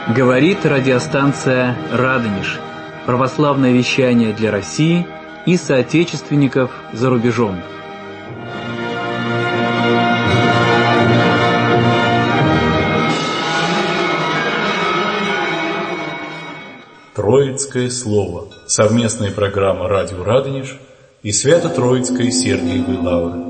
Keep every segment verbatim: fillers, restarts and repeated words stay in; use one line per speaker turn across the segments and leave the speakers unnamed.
Говорит радиостанция «Радонеж». Православное вещание для России и соотечественников за рубежом.
Троицкое слово. Совместная программа «Радио Радонеж» и Свято-Троицкой Сергиевой Лавры.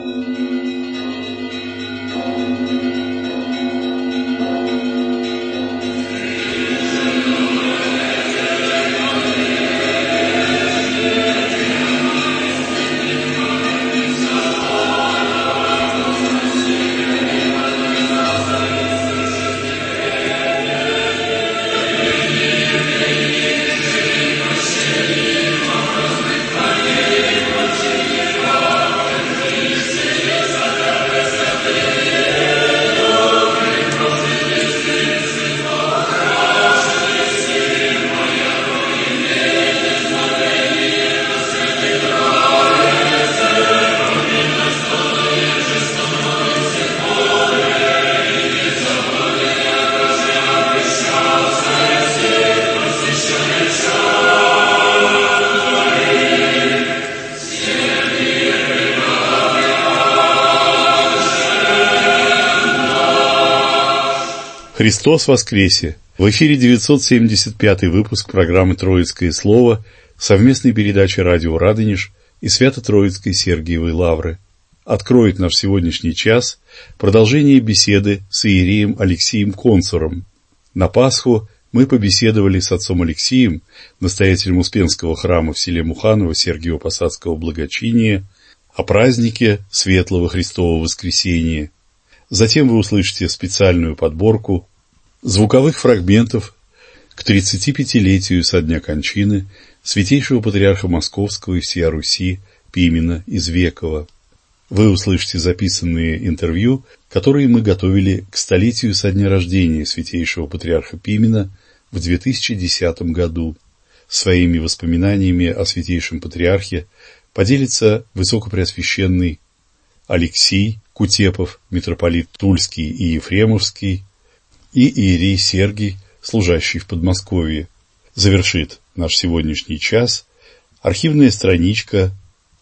Христос воскресе! В эфире девятьсот семьдесят пятый выпуск программы «Троицкое слово», совместной передачи «Радио Радонеж» и Свято-Троицкой Сергиевой Лавры. Откроет наш сегодняшний час продолжение беседы с иереем Алексием Концуром. На Пасху мы побеседовали с отцом Алексием, настоятелем Успенского храма в селе Муханово Сергиево-Посадского благочиния, о празднике Светлого Христового Воскресения. Затем вы услышите специальную подборку звуковых фрагментов к тридцатипятилетию со дня кончины святейшего патриарха Московского и всея Руси Пимена Извекова. Вы услышите записанные интервью, которые мы готовили к столетию со дня рождения святейшего патриарха Пимена в две тысячи десятом году. Своими воспоминаниями о святейшем патриархе поделится высокопреосвященный Алексий Кутепов, митрополит Тульский и Ефремовский, и иерей Сергий, служащий в Подмосковье. Завершит наш сегодняшний час архивная страничка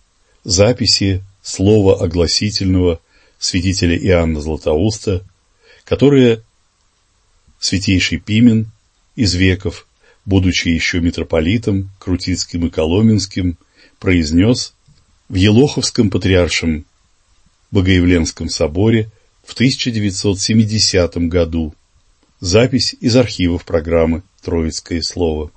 записи слова огласительного святителя Иоанна Златоуста, которое святейший Пимен Извеков, будучи еще митрополитом Крутицким и Коломенским, произнес в Елоховском патриаршем Богоявленском соборе в тысяча девятьсот семидесятом году. Запись из архивов программы «Троицкое слово».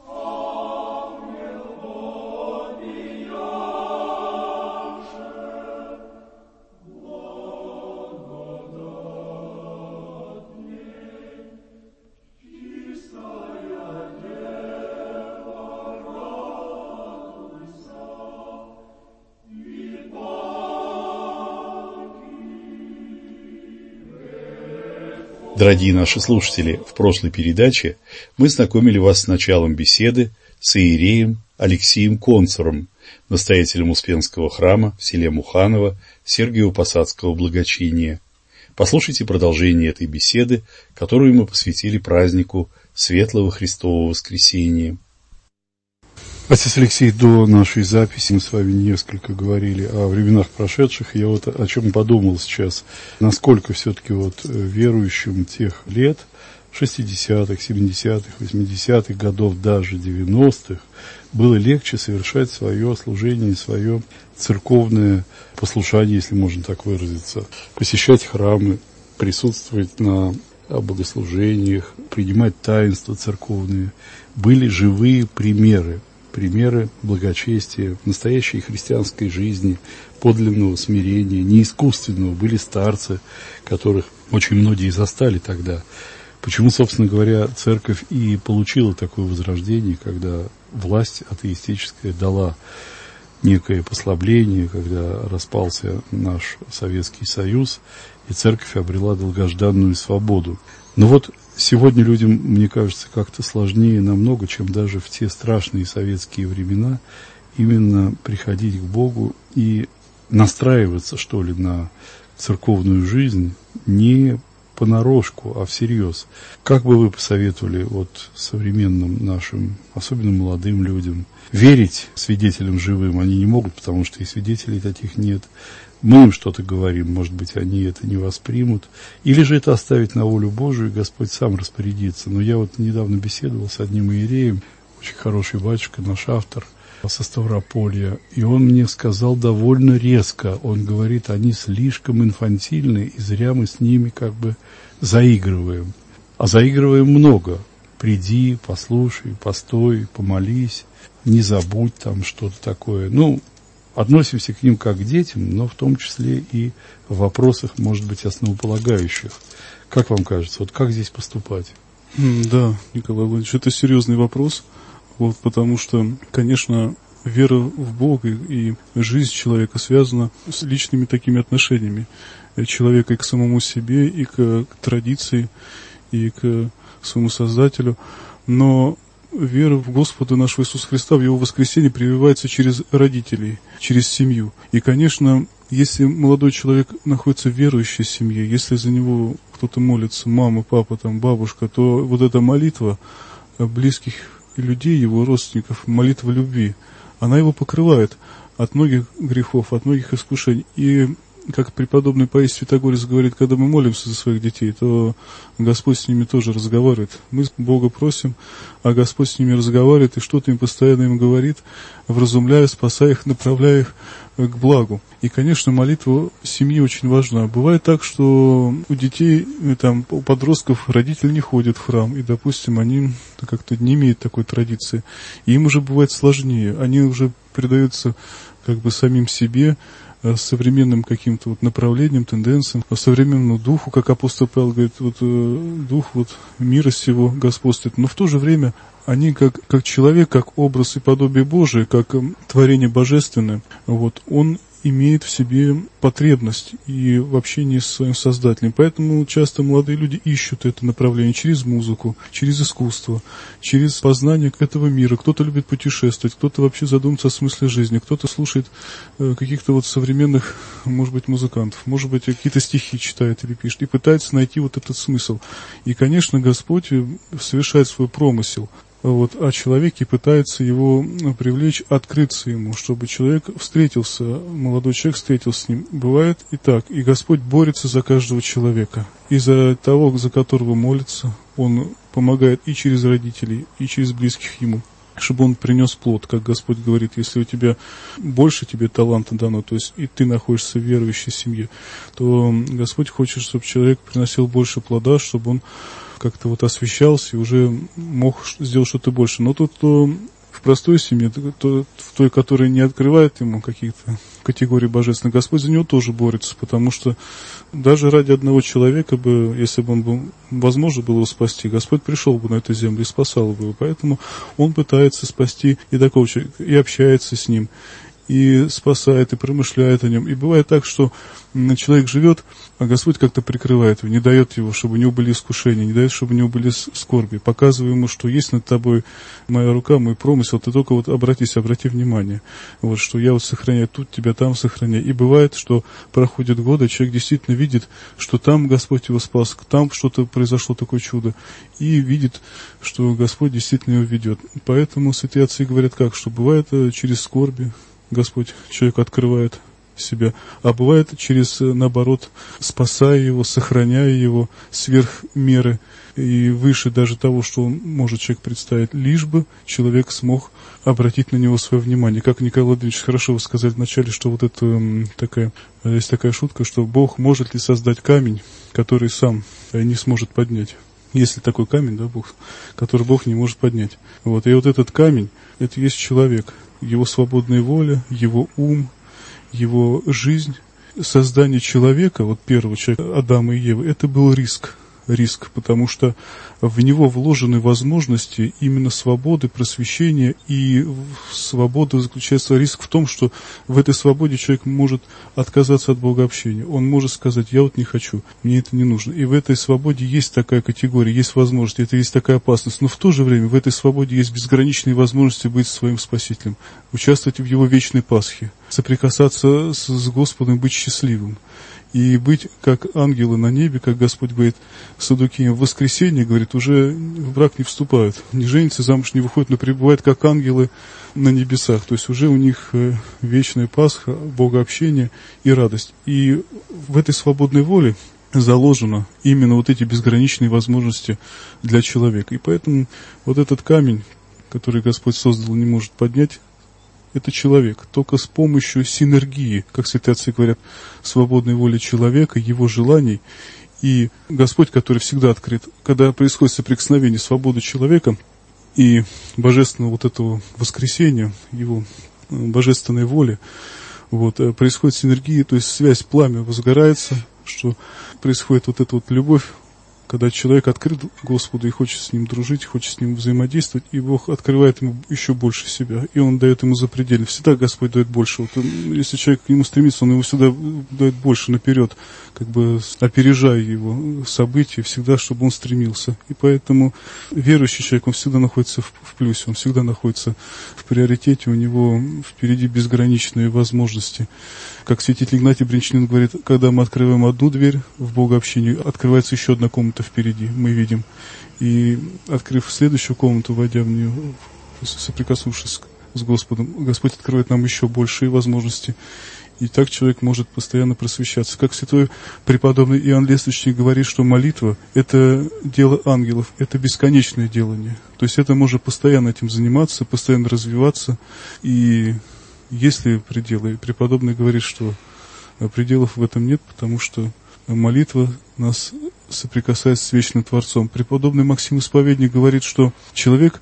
Дорогие наши слушатели, в прошлой передаче мы знакомили вас с началом беседы с иереем Алексием Концуром, настоятелем Успенского храма в селе Муханово Сергиево-Посадского благочиния. Послушайте продолжение этой беседы, которую мы посвятили празднику Светлого Христового Воскресения.
Отец Алексей, до нашей записи мы с вами несколько говорили о временах прошедших. Я вот о чем подумал сейчас, насколько все-таки вот верующим тех лет, шестидесятых, семидесятых, восьмидесятых годов, даже девяностых, было легче совершать свое служение, свое церковное послушание, если можно так выразиться, посещать храмы, присутствовать на богослужениях, принимать таинства церковные. Были живые примеры. Примеры благочестия в настоящей христианской жизни, подлинного смирения, не искусственного. Были старцы, которых очень многие застали тогда. Почему, собственно говоря, церковь и получила такое возрождение, когда власть атеистическая дала некое послабление, когда распался наш Советский Союз, и церковь обрела долгожданную свободу. Но вот сегодня людям, мне кажется, как-то сложнее намного, чем даже в те страшные советские времена, именно приходить к Богу и настраиваться, что ли, на церковную жизнь, не понарошку, а всерьез. Как бы вы посоветовали вот современным нашим, особенно молодым людям, верить свидетелям живым? Они не могут, потому что и свидетелей таких нет. Мы им что-то говорим, может быть, они это не воспримут. Или же это оставить на волю Божию, и Господь сам распорядится. Но я вот недавно беседовал с одним иереем, очень хороший батюшка, наш автор, со Ставрополья, и он мне сказал довольно резко, он говорит, они слишком инфантильны, и зря мы с ними как бы заигрываем. А заигрываем много. Приди, послушай, постой, помолись, не забудь там что-то такое. Ну, относимся к ним как к детям, но в том числе и в вопросах, может быть, основополагающих. Как вам кажется, вот как здесь поступать?
Да, Николай Владимирович, это серьезный вопрос. Вот, потому что, конечно, вера в Бога и жизнь человека связана с личными такими отношениями человека и к самому себе, и к, к традиции, и к своему Создателю. Но вера в Господа нашего Иисуса Христа, в Его воскресение прививается через родителей, через семью. И, конечно, если молодой человек находится в верующей семье, если за него кто-то молится, мама, папа, там, бабушка, то вот эта молитва близких людей, его родственников, молитва любви, она его покрывает от многих грехов, от многих искушений. И, как преподобный Паисий Святогорец говорит, когда мы молимся за своих детей, то Господь с ними тоже разговаривает. Мы Бога просим, а Господь с ними разговаривает и что-то им постоянно им говорит, вразумляя, спасая их, направляя их к благу. И, конечно, молитва семьи очень важна. Бывает так, что у детей, там, у подростков родители не ходят в храм, и, допустим, они как-то не имеют такой традиции. И им уже бывает сложнее. Они уже предаются как бы самим себе, современным каким-то вот направлениям, тенденциям, современному духу, как апостол Павел говорит, вот дух вот мира сего господствует. Но в то же время они как, как человек, как образ и подобие Божие, как творение божественное, вот, он имеет в себе потребность и в общении с своим Создателем. Поэтому часто молодые люди ищут это направление через музыку, через искусство, через познание этого мира. Кто-то любит путешествовать, кто-то вообще задумывается о смысле жизни, кто-то слушает э, каких-то вот современных, может быть, музыкантов, может быть, какие-то стихи читает или пишет, и пытается найти вот этот смысл. И, конечно, Господь совершает свой промысел. Вот, а человек и пытается его привлечь, открыться ему, чтобы человек встретился, молодой человек встретился с ним. Бывает и так, и Господь борется за каждого человека. И за того, за которого молится, Он помогает и через родителей, и через близких ему, чтобы он принес плод, как Господь говорит, если у тебя больше тебе таланта дано, то есть и ты находишься в верующей семье, то Господь хочет, чтобы человек приносил больше плода, чтобы он как-то вот освещался и уже мог сделать что-то больше. Но тот, кто в простой семье, то, в той, которая не открывает ему каких-то категорий божественных, Господь за него тоже борется, потому что даже ради одного человека бы, если бы он был, возможно было его спасти, Господь пришел бы на эту землю и спасал бы его. Поэтому он пытается спасти и такого человека, и общается с ним, и спасает, и промышляет о нем. И бывает так, что человек живет, а Господь как-то прикрывает его, не дает его, чтобы у него были искушения, не дает, чтобы у него были скорби, показывая ему, что есть над тобой моя рука, мой промысел, ты только вот обратись, обрати внимание, вот, что я вот сохраняю тут, тебя там сохраняю. И бывает, что проходят годы, человек действительно видит, что там Господь его спас, там что-то произошло, такое чудо, и видит, что Господь действительно его ведет. Поэтому святые отцы говорят как, что бывает через скорби Господь человек открывает себя, а бывает через, наоборот, спасая его, сохраняя его сверх меры и выше даже того, что он может человек представить, лишь бы человек смог обратить на него свое внимание. Как Николай Владимирович, хорошо вы сказали вначале, что вот это такая, есть такая шутка, что Бог может ли создать камень, который сам не сможет поднять. Если такой камень, да, Бог, который Бог не может поднять. Вот, и вот этот камень, это есть человек, его свободная воля, его ум, его жизнь, создание человека, вот первого человека, Адама и Евы, это был риск. Риск, потому что в него вложены возможности именно свободы, просвещения, и свобода заключается, риск в том, что в этой свободе человек может отказаться от богообщения. Он может сказать, я вот не хочу, мне это не нужно. И в этой свободе есть такая категория, есть возможность, это есть такая опасность. Но в то же время в этой свободе есть безграничные возможности быть своим Спасителем, участвовать в его вечной Пасхе, соприкасаться с Господом, быть счастливым. и быть как ангелы на небе, как Господь говорит Саддукеям, в воскресенье, говорит, уже в брак не вступают, не женятся, замуж не выходят, но пребывают как ангелы на небесах. То есть уже у них вечная Пасха, богообщение и радость. И в этой свободной воле заложено именно вот эти безграничные возможности для человека. И поэтому вот этот камень, который Господь создал, не может поднять, это человек. Только с помощью синергии, как святые отцы говорят, свободной воли человека, его желаний. И Господь, который всегда открыт, когда происходит соприкосновение свободы человека и божественного вот этого воскресения, его божественной воли, вот, происходит синергия, то есть связь, пламя возгорается, что происходит вот эта вот любовь, когда человек открыт Господу и хочет с Ним дружить, хочет с Ним взаимодействовать, и Бог открывает ему еще больше себя, и Он дает ему запредельно. Всегда Господь дает больше. Вот он, если человек к Нему стремится, Он ему всегда дает больше наперед, как бы опережая его события, всегда, чтобы он стремился. И поэтому верующий человек, он всегда находится в, в плюсе, он всегда находится в приоритете, у него впереди безграничные возможности. Как святитель Игнатий Бринчанин говорит, когда мы открываем одну дверь в богообщении, открывается еще одна комната впереди, мы видим. И открыв следующую комнату, войдя в нее, соприкоснувшись с Господом, Господь открывает нам еще большие возможности. И так человек может постоянно просвещаться. Как святой преподобный Иоанн Лествичник говорит, что молитва – это дело ангелов, это бесконечное делание. То есть это можно постоянно этим заниматься, постоянно развиваться. И есть ли пределы? И преподобный говорит, что пределов в этом нет, потому что молитва нас соприкасает с вечным Творцом. Преподобный Максим Исповедник говорит, что человек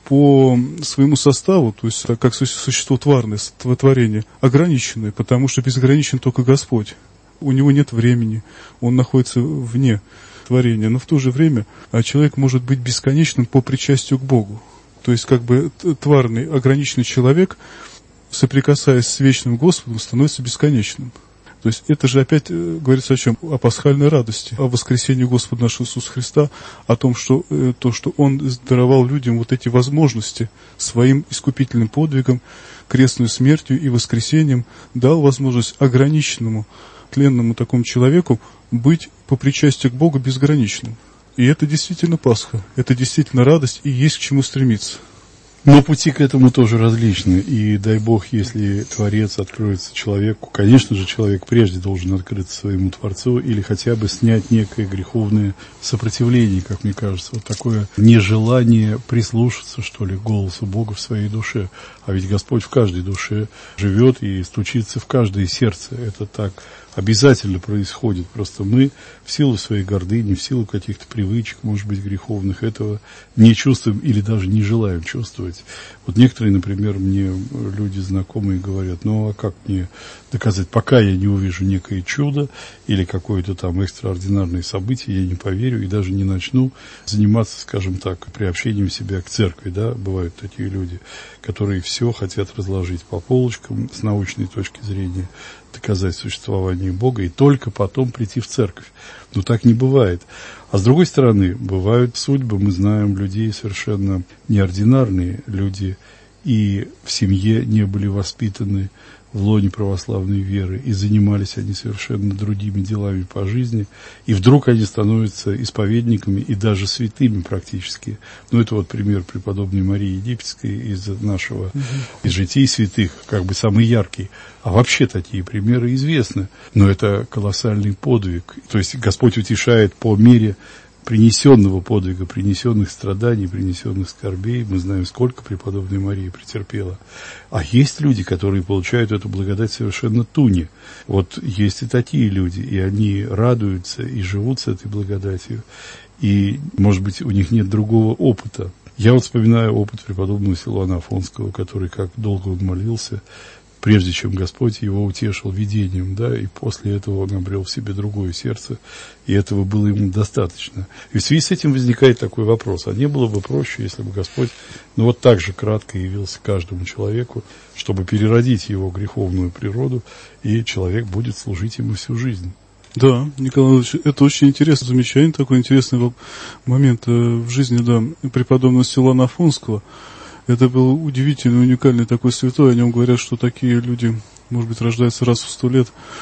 по своему составу, то есть как существо тварное, творение, ограниченное, потому что безграничен только Господь. У него нет времени, он находится вне творения, но в то же время человек может быть бесконечным по причастию к Богу. То есть как бы тварный, ограниченный человек, соприкасаясь с вечным Господом, становится бесконечным. То есть это же опять говорится о чем? О пасхальной радости, о воскресении Господа нашего Иисуса Христа, о том, что э, то, что Он даровал людям вот эти возможности своим искупительным подвигом, крестной смертью и воскресением, дал возможность ограниченному, тленному такому человеку быть по причастию к Богу безграничным. И это действительно Пасха, это действительно радость, и есть к чему стремиться.
Но пути к этому тоже различны, и дай Бог, если Творец откроется человеку, конечно же, человек прежде должен открыться своему Творцу или хотя бы снять некое греховное сопротивление, как мне кажется, вот такое нежелание прислушаться, что ли, к голосу Бога в своей душе. А ведь Господь в каждой душе живет и стучится в каждое сердце. Это так обязательно происходит. Просто мы в силу своей гордыни, в силу каких-то привычек, может быть, греховных, этого не чувствуем или даже не желаем чувствовать. Вот некоторые, например, мне люди знакомые говорят, ну а как мне доказать, пока я не увижу некое чудо или какое-то там экстраординарное событие, я не поверю и даже не начну заниматься, скажем так, приобщением себя к церкви, да, бывают такие люди, которые все хотят разложить по полочкам с научной точки зрения, доказать существование Бога и только потом прийти в церковь. Но так не бывает. А с другой стороны, бывают судьбы, мы знаем людей совершенно неординарные, люди и в семье не были воспитаны в лоне православной веры, и занимались они совершенно другими делами по жизни, и вдруг они становятся исповедниками и даже святыми практически. Ну, это вот пример преподобной Марии Египетской из нашего, угу. из житий святых, как бы самый яркий. А вообще такие примеры известны. Но это колоссальный подвиг. То есть Господь утешает по мере принесенного подвига, принесенных страданий, принесенных скорбей. Мы знаем, сколько преподобной Марии претерпела. А есть люди, которые получают эту благодать совершенно туне. Вот есть и такие люди, и они радуются и живут с этой благодатью. И, может быть, у них нет другого опыта. Я вот вспоминаю опыт преподобного Силуана Афонского, который, как долго он молился, прежде чем Господь его утешил видением, да, и после этого он обрел в себе другое сердце, и этого было ему достаточно. И в связи с этим возникает такой вопрос, а не было бы проще, если бы Господь, ну вот так же кратко явился каждому человеку, чтобы переродить его греховную природу, и человек будет служить ему всю жизнь.
Да, Николай Ильич, это очень интересное замечание, такой интересный момент в жизни, да, преподобного Силуана Афонского. Это был удивительный, уникальный такой святой. О нем говорят, что такие люди, может быть, рождаются раз в сто лет.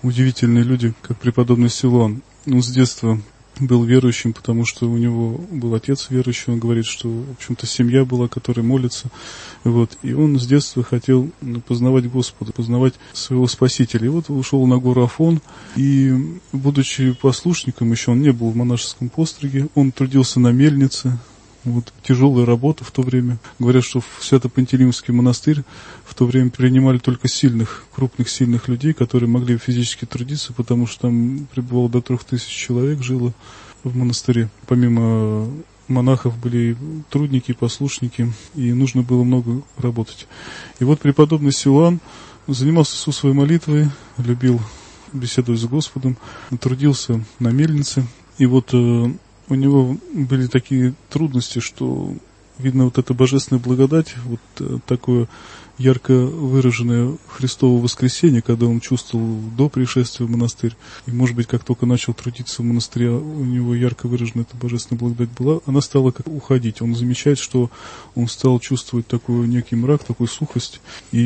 удивительные люди, как преподобный Силуан. Он с детства был верующим, потому что у него был отец верующий, он говорит, что, в общем-то, семья была, которая молится, вот, и он с детства хотел познавать Господа, познавать своего Спасителя. И вот ушел на гору Афон, и, будучи послушником, еще он не был в монашеском постриге, он трудился на мельнице. Вот, тяжелая работа в то время. Говорят, что в Свято-Пантелеимонский монастырь в то время принимали только сильных, крупных, сильных людей, которые могли физически трудиться, потому что там пребывало до трех тысяч человек жило в монастыре. Помимо монахов были трудники, послушники, и нужно было много работать. И вот преподобный Силуан занимался Иисусовой молитвой, любил беседовать с Господом, трудился на мельнице, и вот у него были такие трудности, что, видно, вот эта божественная благодать, вот такое ярко выраженное Христово воскресение, когда он чувствовал до пришествия в монастырь, и, может быть, как только начал трудиться в монастыре, у него ярко выраженная эта божественная благодать была, она стала как уходить. Он замечает, что он стал чувствовать такой некий мрак, такую сухость,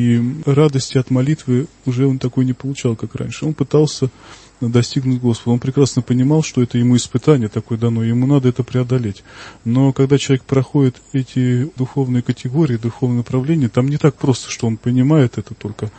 и радости от молитвы уже он такой не получал, как раньше. Он пытался достигнуть Господа. Он прекрасно понимал, что это ему испытание такое дано, ему надо это преодолеть. Но когда человек проходит эти духовные категории, духовные направления, там не так просто, что он понимает это только,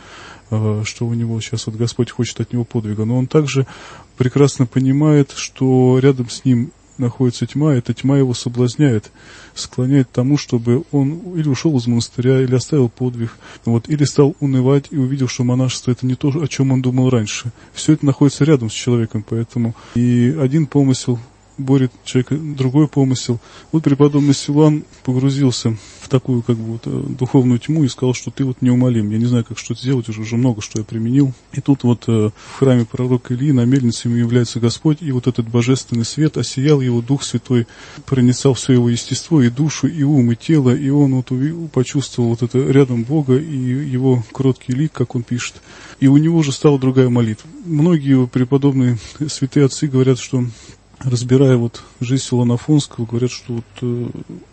что у него сейчас вот Господь хочет от него подвига, но он также прекрасно понимает, что рядом с ним находится тьма, эта тьма его соблазняет, склоняет к тому, чтобы он или ушел из монастыря, или оставил подвиг, вот, или стал унывать и увидел, что монашество — это не то, о чем он думал раньше. Все это находится рядом с человеком, поэтому и один помысел борет человека, другой помысел. Вот преподобный Силуан погрузился в такую, как бы, вот, духовную тьму и сказал, что ты вот неумолим. Я не знаю, как что сделать, уже, уже много что я применил. И тут вот в храме пророка Илии на мельнице ему является Господь, и вот этот божественный свет осиял его, Дух Святой проницал все его естество, и душу, и ум, и тело, и он вот почувствовал вот это рядом Бога и его кроткий лик, как он пишет. И у него уже стала другая молитва. Многие преподобные святые отцы говорят, что, разбирая вот жизнь Силуана Афонского, говорят, что вот э,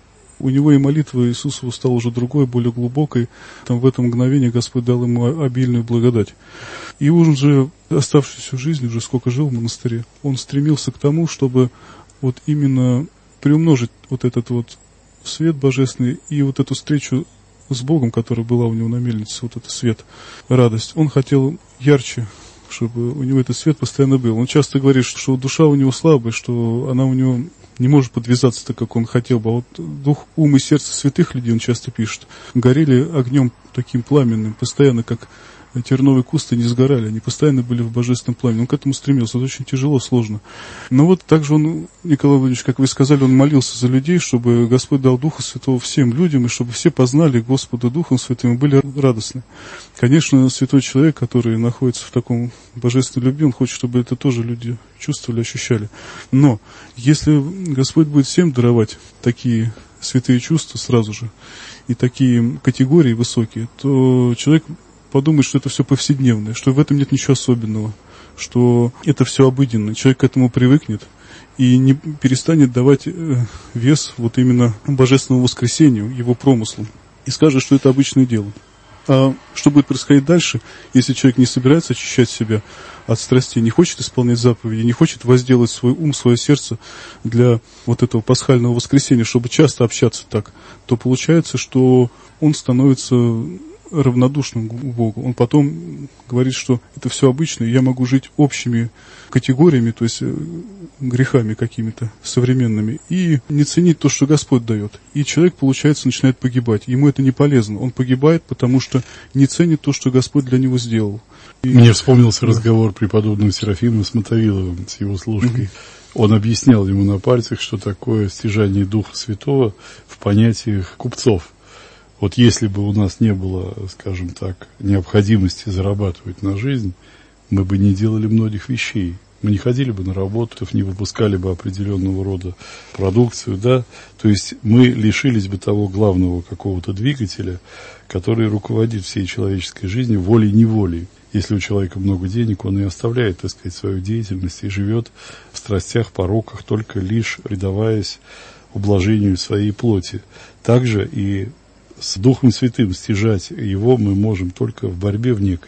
у него и молитва Иисусова стала уже другой, более глубокой. Там в это мгновение Господь дал ему обильную благодать. И он же оставшуюся жизнь, уже сколько жил в монастыре, он стремился к тому, чтобы вот именно приумножить вот этот вот свет божественный и вот эту встречу с Богом, которая была у него на мельнице, вот этот свет, радость. Он хотел ярче, чтобы у него этот свет постоянно был. Он часто говорит, что душа у него слабая, что она у него не может подвязаться так, как он хотел бы. А вот дух, ум и сердце святых людей, он часто пишет, горели огнем таким пламенным, постоянно, как терновые кусты не сгорали, они постоянно были в божественном пламени. Он к этому стремился, это очень тяжело, сложно. Но вот также он, Николай Владимирович, как вы сказали, он молился за людей, чтобы Господь дал Духа Святого всем людям, и чтобы все познали Господа Духом Святым и были радостны. Конечно, святой человек, который находится в таком божественной любви, он хочет, чтобы это тоже люди чувствовали, ощущали. Но если Господь будет всем даровать такие святые чувства сразу же, и такие категории высокие, то человек подумает, что это все повседневное, что в этом нет ничего особенного, что это все обыденно. Человек к этому привыкнет и не перестанет давать вес вот именно божественному воскресению, его промыслу, и скажет, что это обычное дело. А что будет происходить дальше, если человек не собирается очищать себя от страстей, не хочет исполнять заповеди, не хочет возделать свой ум, свое сердце для вот этого пасхального воскресения, чтобы часто общаться так, то получается, что он становится равнодушным к Богу. Он потом говорит, что это все обычно, и я могу жить общими категориями, то есть грехами какими-то современными, и не ценить то, что Господь дает. И человек, получается, начинает погибать. Ему это не полезно. Он погибает, потому что не ценит то, что Господь для него сделал. И...
Мне вспомнился да. разговор преподобного Серафима с Мотовиловым, с его служкой. Mm-hmm. Он объяснял ему на пальцах, что такое стяжание Духа Святого в понятиях купцов. Вот если бы у нас не было, скажем так, необходимости зарабатывать на жизнь, мы бы не делали многих вещей. Мы не ходили бы на работу, не выпускали бы определенного рода продукцию, да. То есть мы лишились бы того главного какого-то двигателя, который руководит всей человеческой жизнью волей-неволей. Если у человека много денег, он и оставляет, так сказать, свою деятельность и живет в страстях, пороках, только лишь предаваясь ублажению своей плоти. Также и с Духом Святым стяжать его мы можем только в борьбе в некой,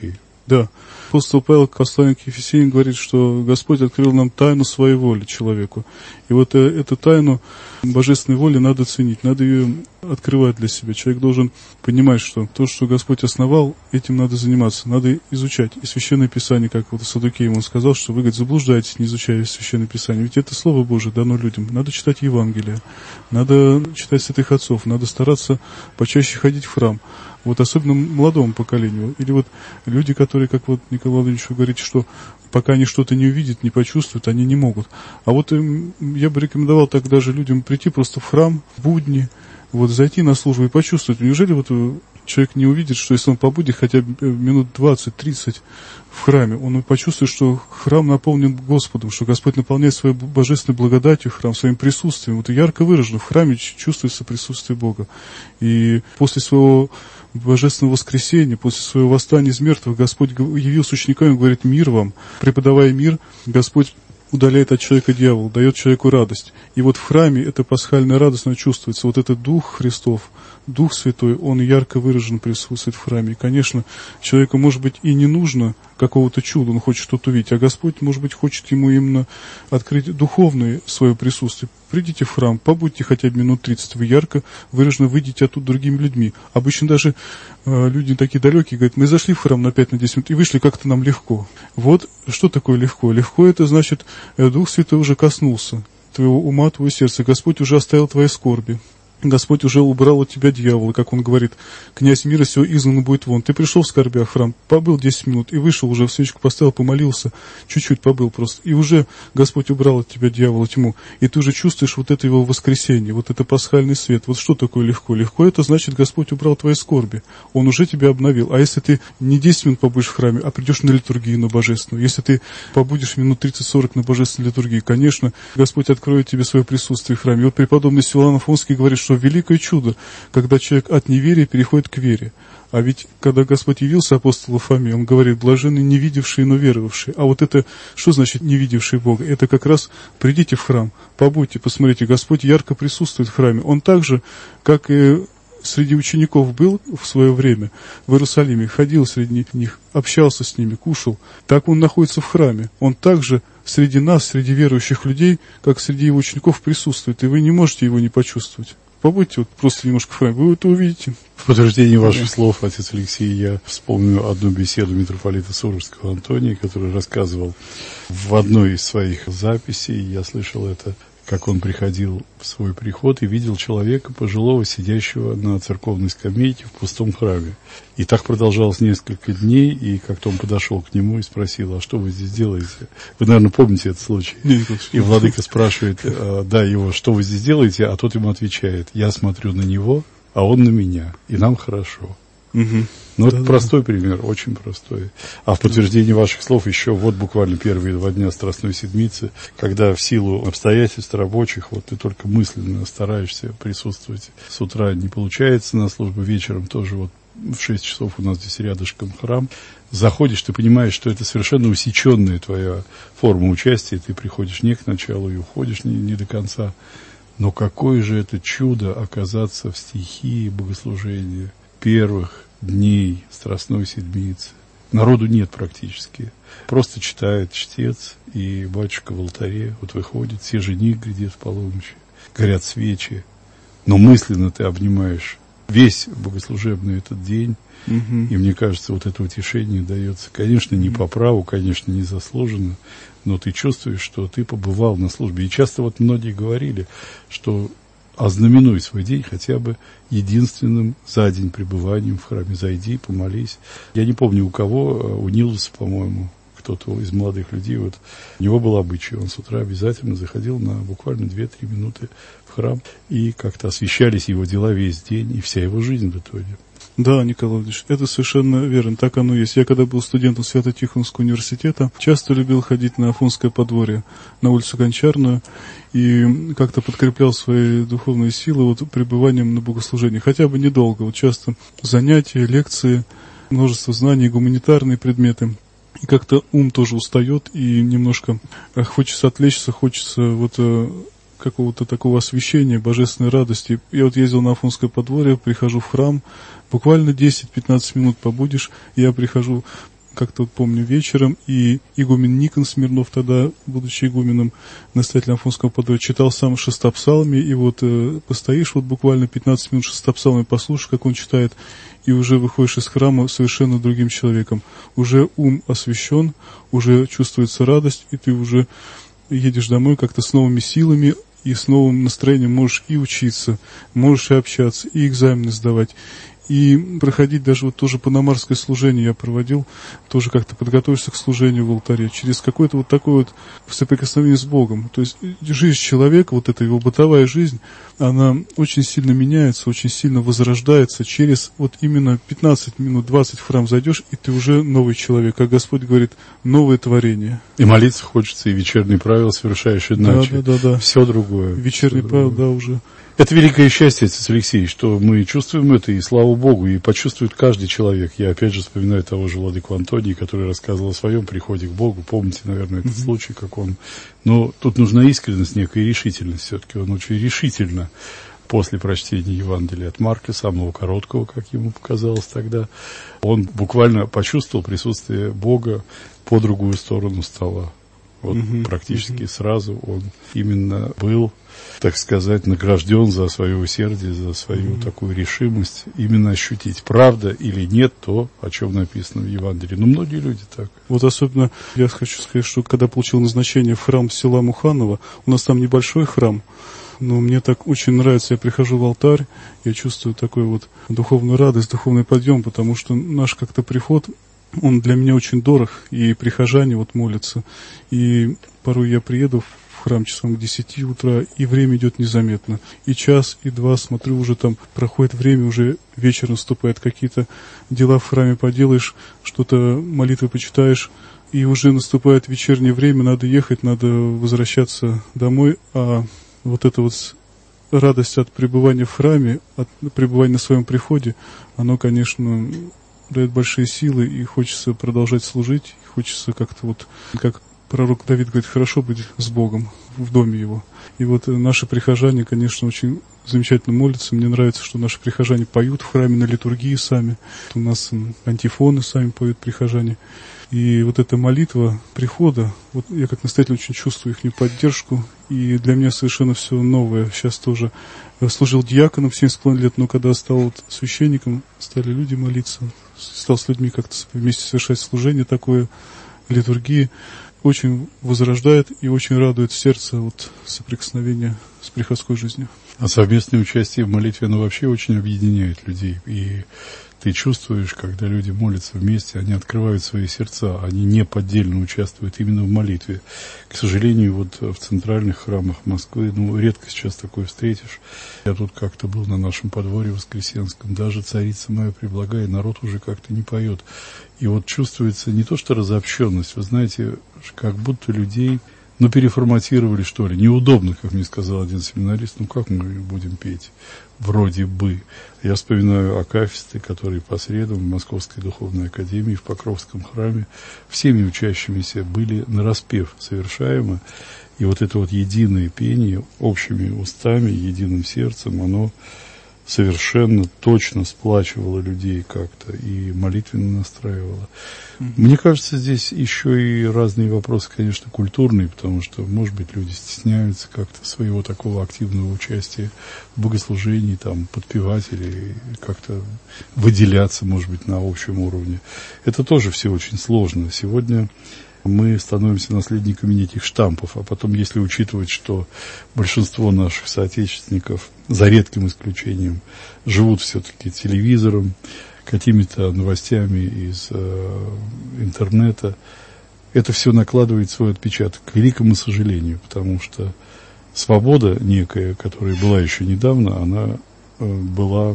Да. Апостол Павел, посланию к Ефесянам, говорит, что Господь открыл нам тайну своей воли человеку. И вот э, эту тайну божественной воли надо ценить, надо ее открывать для себя. Человек должен понимать, что то, что Господь основал, этим надо заниматься, надо изучать. И Священное Писание, как вот Саддукеям он сказал, что вы, говорит, заблуждаетесь, не изучая Священное Писание. Ведь это Слово Божие дано людям. Надо читать Евангелие, надо читать святых отцов, надо стараться почаще ходить в храм. Вот особенно молодому поколению. Или вот люди, которые, как вот Николай Владимирович, вы говорите, что пока они что-то не увидят, не почувствуют, они не могут. А вот э, я бы рекомендовал так даже людям прийти просто в храм, в будни, вот зайти на службу и почувствовать. Неужели вот человек не увидит, что если он побудет хотя бы минут двадцать-тридцать в храме, он почувствует, что храм наполнен Господом, что Господь наполняет своей божественной благодатью храм, своим присутствием. Вот ярко выражено, в храме чувствуется присутствие Бога. И после своего божественного воскресения, после своего восстания из мертвых, Господь явился ученикам и говорит: мир вам. Преподавая мир, Господь удаляет от человека дьявола, дает человеку радость. И вот в храме эта пасхальная радость, она чувствуется. Вот этот Дух Христов, Дух Святой, он ярко выражен присутствует в храме. И, конечно, человеку, может быть, и не нужно какого-то чуда, он хочет что-то увидеть, а Господь, может быть, хочет ему именно открыть духовное свое присутствие. Придите в храм, побудьте хотя бы минут тридцать, вы ярко выраженно выйдете оттуда другими людьми. Обычно даже э, люди такие далекие говорят: мы зашли в храм на пять-десять минут и вышли как-то нам легко. Вот что такое легко? Легко это значит, э, Дух Святой уже коснулся твоего ума, твоего сердца, Господь уже оставил твои скорби. Господь уже убрал от тебя дьявола, как он говорит: князь мира сего изгнан будет вон. Ты пришел в скорбях в храм, побыл десять минут и вышел, уже в свечку поставил, помолился, чуть-чуть побыл просто. И уже Господь убрал от тебя дьявола тьму. И ты уже чувствуешь вот это его воскресенье, вот это пасхальный свет. Вот что такое легко? Легко это значит, Господь убрал твои скорби. Он уже тебя обновил. А если ты не десять минут побудешь в храме, а придешь на литургию, на божественную, если ты побудешь минут тридцать-сорок на божественной литургии, конечно, Господь откроет тебе свое присутствие в храме. И вот преподобный Силуан Афонский говорит, что великое чудо, когда человек от неверия переходит к вере. А ведь, когда Господь явился апостолу Фоме, он говорит: блаженны не видевшие, но веровавшие. А вот это, что значит не видевшие Бога? Это как раз придите в храм, побудьте, посмотрите, Господь ярко присутствует в храме. Он так же, как и среди учеников был в свое время в Иерусалиме, ходил среди них, общался с ними, кушал. Так он находится в храме. Он также среди нас, среди верующих людей, как среди его учеников присутствует. И вы не можете его не почувствовать. Побудьте вот просто немножко в храме, вы это увидите.
В подтверждение ваших да. слов, отец Алексей, я вспомню одну беседу митрополита Сурожского Антония, который рассказывал в одной из своих записей, я слышал это, как он приходил в свой приход и видел человека пожилого, сидящего на церковной скамейке в пустом храме. И так продолжалось несколько дней, и как-то он подошел к нему и спросил: а что вы здесь делаете? Вы, наверное, помните этот случай. И владыка спрашивает, да, его, что вы здесь делаете? А тот ему отвечает: я смотрю на него, а он на меня, и нам хорошо. Угу. Ну, да, это да. простой пример, очень простой. А в подтверждение ваших слов еще вот буквально первые два дня Страстной Седмицы, когда в силу обстоятельств рабочих, вот ты только мысленно стараешься присутствовать. С утра не получается на службу, вечером тоже вот в шесть часов у нас здесь рядышком храм. Заходишь, ты понимаешь, что это совершенно усеченная твоя форма участия, ты приходишь не к началу и уходишь не, не до конца. Но какое же это чудо оказаться в стихии богослужения первых дней Страстной Седмицы. Народу нет практически. Просто читает чтец, и батюшка в алтаре вот выходит, все жених глядят в полуночи, горят свечи. Но мысленно ты обнимаешь весь богослужебный этот день, угу. и мне кажется, вот это утешение дается, конечно, не по праву, конечно, не заслуженно, но ты чувствуешь, что ты побывал на службе. И часто вот многие говорили, что ознаменуй свой день хотя бы единственным за день пребыванием в храме. Зайди, помолись. Я не помню у кого, у Нилуса, по-моему, кто-то из молодых людей, вот у него был обычай, он с утра обязательно заходил на буквально две-три минуты в храм, и как-то освещались его дела весь день, и вся его жизнь в итоге.
Да, Николай Владимирович, это совершенно верно, так оно есть. Я когда был студентом Свято-Тихонского университета, часто любил ходить на Афонское подворье, на улицу Гончарную, и как-то подкреплял свои духовные силы вот пребыванием на богослужении, хотя бы недолго, вот часто занятия, лекции, множество знаний, гуманитарные предметы. И как-то ум тоже устает, и немножко хочется отвлечься, хочется вот какого-то такого освещения, божественной радости. Я вот ездил на Афонское подворье, прихожу в храм, буквально десять-пятнадцать минут побудешь, я прихожу как-то вот помню вечером, и игумен Никон Смирнов, тогда, будучи игуменом, настоятелем Афонского подворья, читал сам шестопсалми, и вот э, постоишь вот буквально пятнадцать минут шестопсалми, послушаешь, как он читает, и уже выходишь из храма совершенно другим человеком. Уже ум освящен, уже чувствуется радость, и ты уже едешь домой как-то с новыми силами, и с новым настроением можешь и учиться, можешь и общаться, и экзамены сдавать, и проходить даже вот тоже панамарское служение я проводил, тоже как-то подготовишься к служению в алтаре, через какое-то вот такое вот соприкосновение с Богом. То есть жизнь человека, вот эта его бытовая жизнь, она очень сильно меняется, очень сильно возрождается через вот именно пятнадцать минут, двадцать в храм зайдешь, и ты уже новый человек, как Господь говорит, новое творение.
И молиться хочется, и вечерние правила совершаешь иначе.
Да, да, да, да.
Все другое.
Вечерние правила, да, уже.
Это великое счастье, отец Алексей, что мы чувствуем это, и слава Богу, и почувствует каждый человек. Я опять же вспоминаю того же владыку Антония, который рассказывал о своем приходе к Богу. Помните, наверное, этот mm-hmm. случай, как он... Но тут нужна искренность, некая решительность все-таки. Он очень решительно после прочтения Евангелия от Марка, самого короткого, как ему показалось тогда, он буквально почувствовал присутствие Бога по другую сторону стола. Вот mm-hmm. практически mm-hmm. сразу он именно был, так сказать, награжден за свое усердие, за свою mm-hmm. такую решимость, именно ощутить, правда или нет то, о чем написано в Евангелии. Но многие люди так.
Вот особенно я хочу сказать, что когда получил назначение в храм села Муханово, у нас там небольшой храм, но мне так очень нравится, я прихожу в алтарь, я чувствую такую вот духовную радость, духовный подъем, потому что наш как-то приход, он для меня очень дорог, и прихожане вот молятся, и порой я приеду в храм часам к десяти утра, и время идет незаметно, и час, и два, смотрю, уже там проходит время, уже вечер наступает, какие-то дела в храме поделаешь, что-то молитвы почитаешь, и уже наступает вечернее время, надо ехать, надо возвращаться домой, а вот эта вот радость от пребывания в храме, от пребывания на своем приходе, оно, конечно, дает большие силы, и хочется продолжать служить, и хочется как-то вот, как пророк Давид говорит, хорошо быть с Богом в доме его. И вот наши прихожане, конечно, очень замечательно молятся. Мне нравится, что наши прихожане поют в храме на литургии сами. У нас антифоны сами поют прихожане. И вот эта молитва прихода, вот я как настоятель очень чувствую их поддержку, и для меня совершенно все новое. Сейчас тоже служил диаконом в семьдесят с половиной лет, но когда стал вот священником, стали люди молиться, стал с людьми как-то вместе совершать служение такое, литургии, очень возрождает и очень радует сердце вот соприкосновение с приходской жизнью.
А совместное участие в молитве, оно вообще очень объединяет людей. И ты чувствуешь, когда люди молятся вместе, они открывают свои сердца, они не поддельно участвуют именно в молитве. К сожалению, вот в центральных храмах Москвы, ну, редко сейчас такое встретишь. Я тут как-то был на нашем подворье воскресенском, даже «Царица моя преблагая», народ уже как-то не поет. И вот чувствуется не то что разобщенность, вы знаете, как будто людей, ну, переформатировали, что ли. Неудобно, как мне сказал один семинарист, ну, как мы будем петь? Вроде бы. Я вспоминаю акафисты, которые по средам в Московской духовной академии, в Покровском храме, всеми учащимися были нараспев совершаемо. И вот это вот единое пение общими устами, единым сердцем, оно совершенно точно сплачивало людей как-то и молитвенно настраивало. Mm-hmm. Мне кажется, здесь еще и разные вопросы, конечно, культурные, потому что, может быть, люди стесняются как-то своего такого активного участия в богослужении, там, подпевать или как-то выделяться, может быть, на общем уровне. Это тоже все очень сложно. Сегодня мы становимся наследниками этих штампов, а потом, если учитывать, что большинство наших соотечественников, за редким исключением, живут все-таки телевизором, какими-то новостями из э, интернета, это все накладывает свой отпечаток, к великому сожалению, потому что свобода некая, которая была еще недавно, она э, была,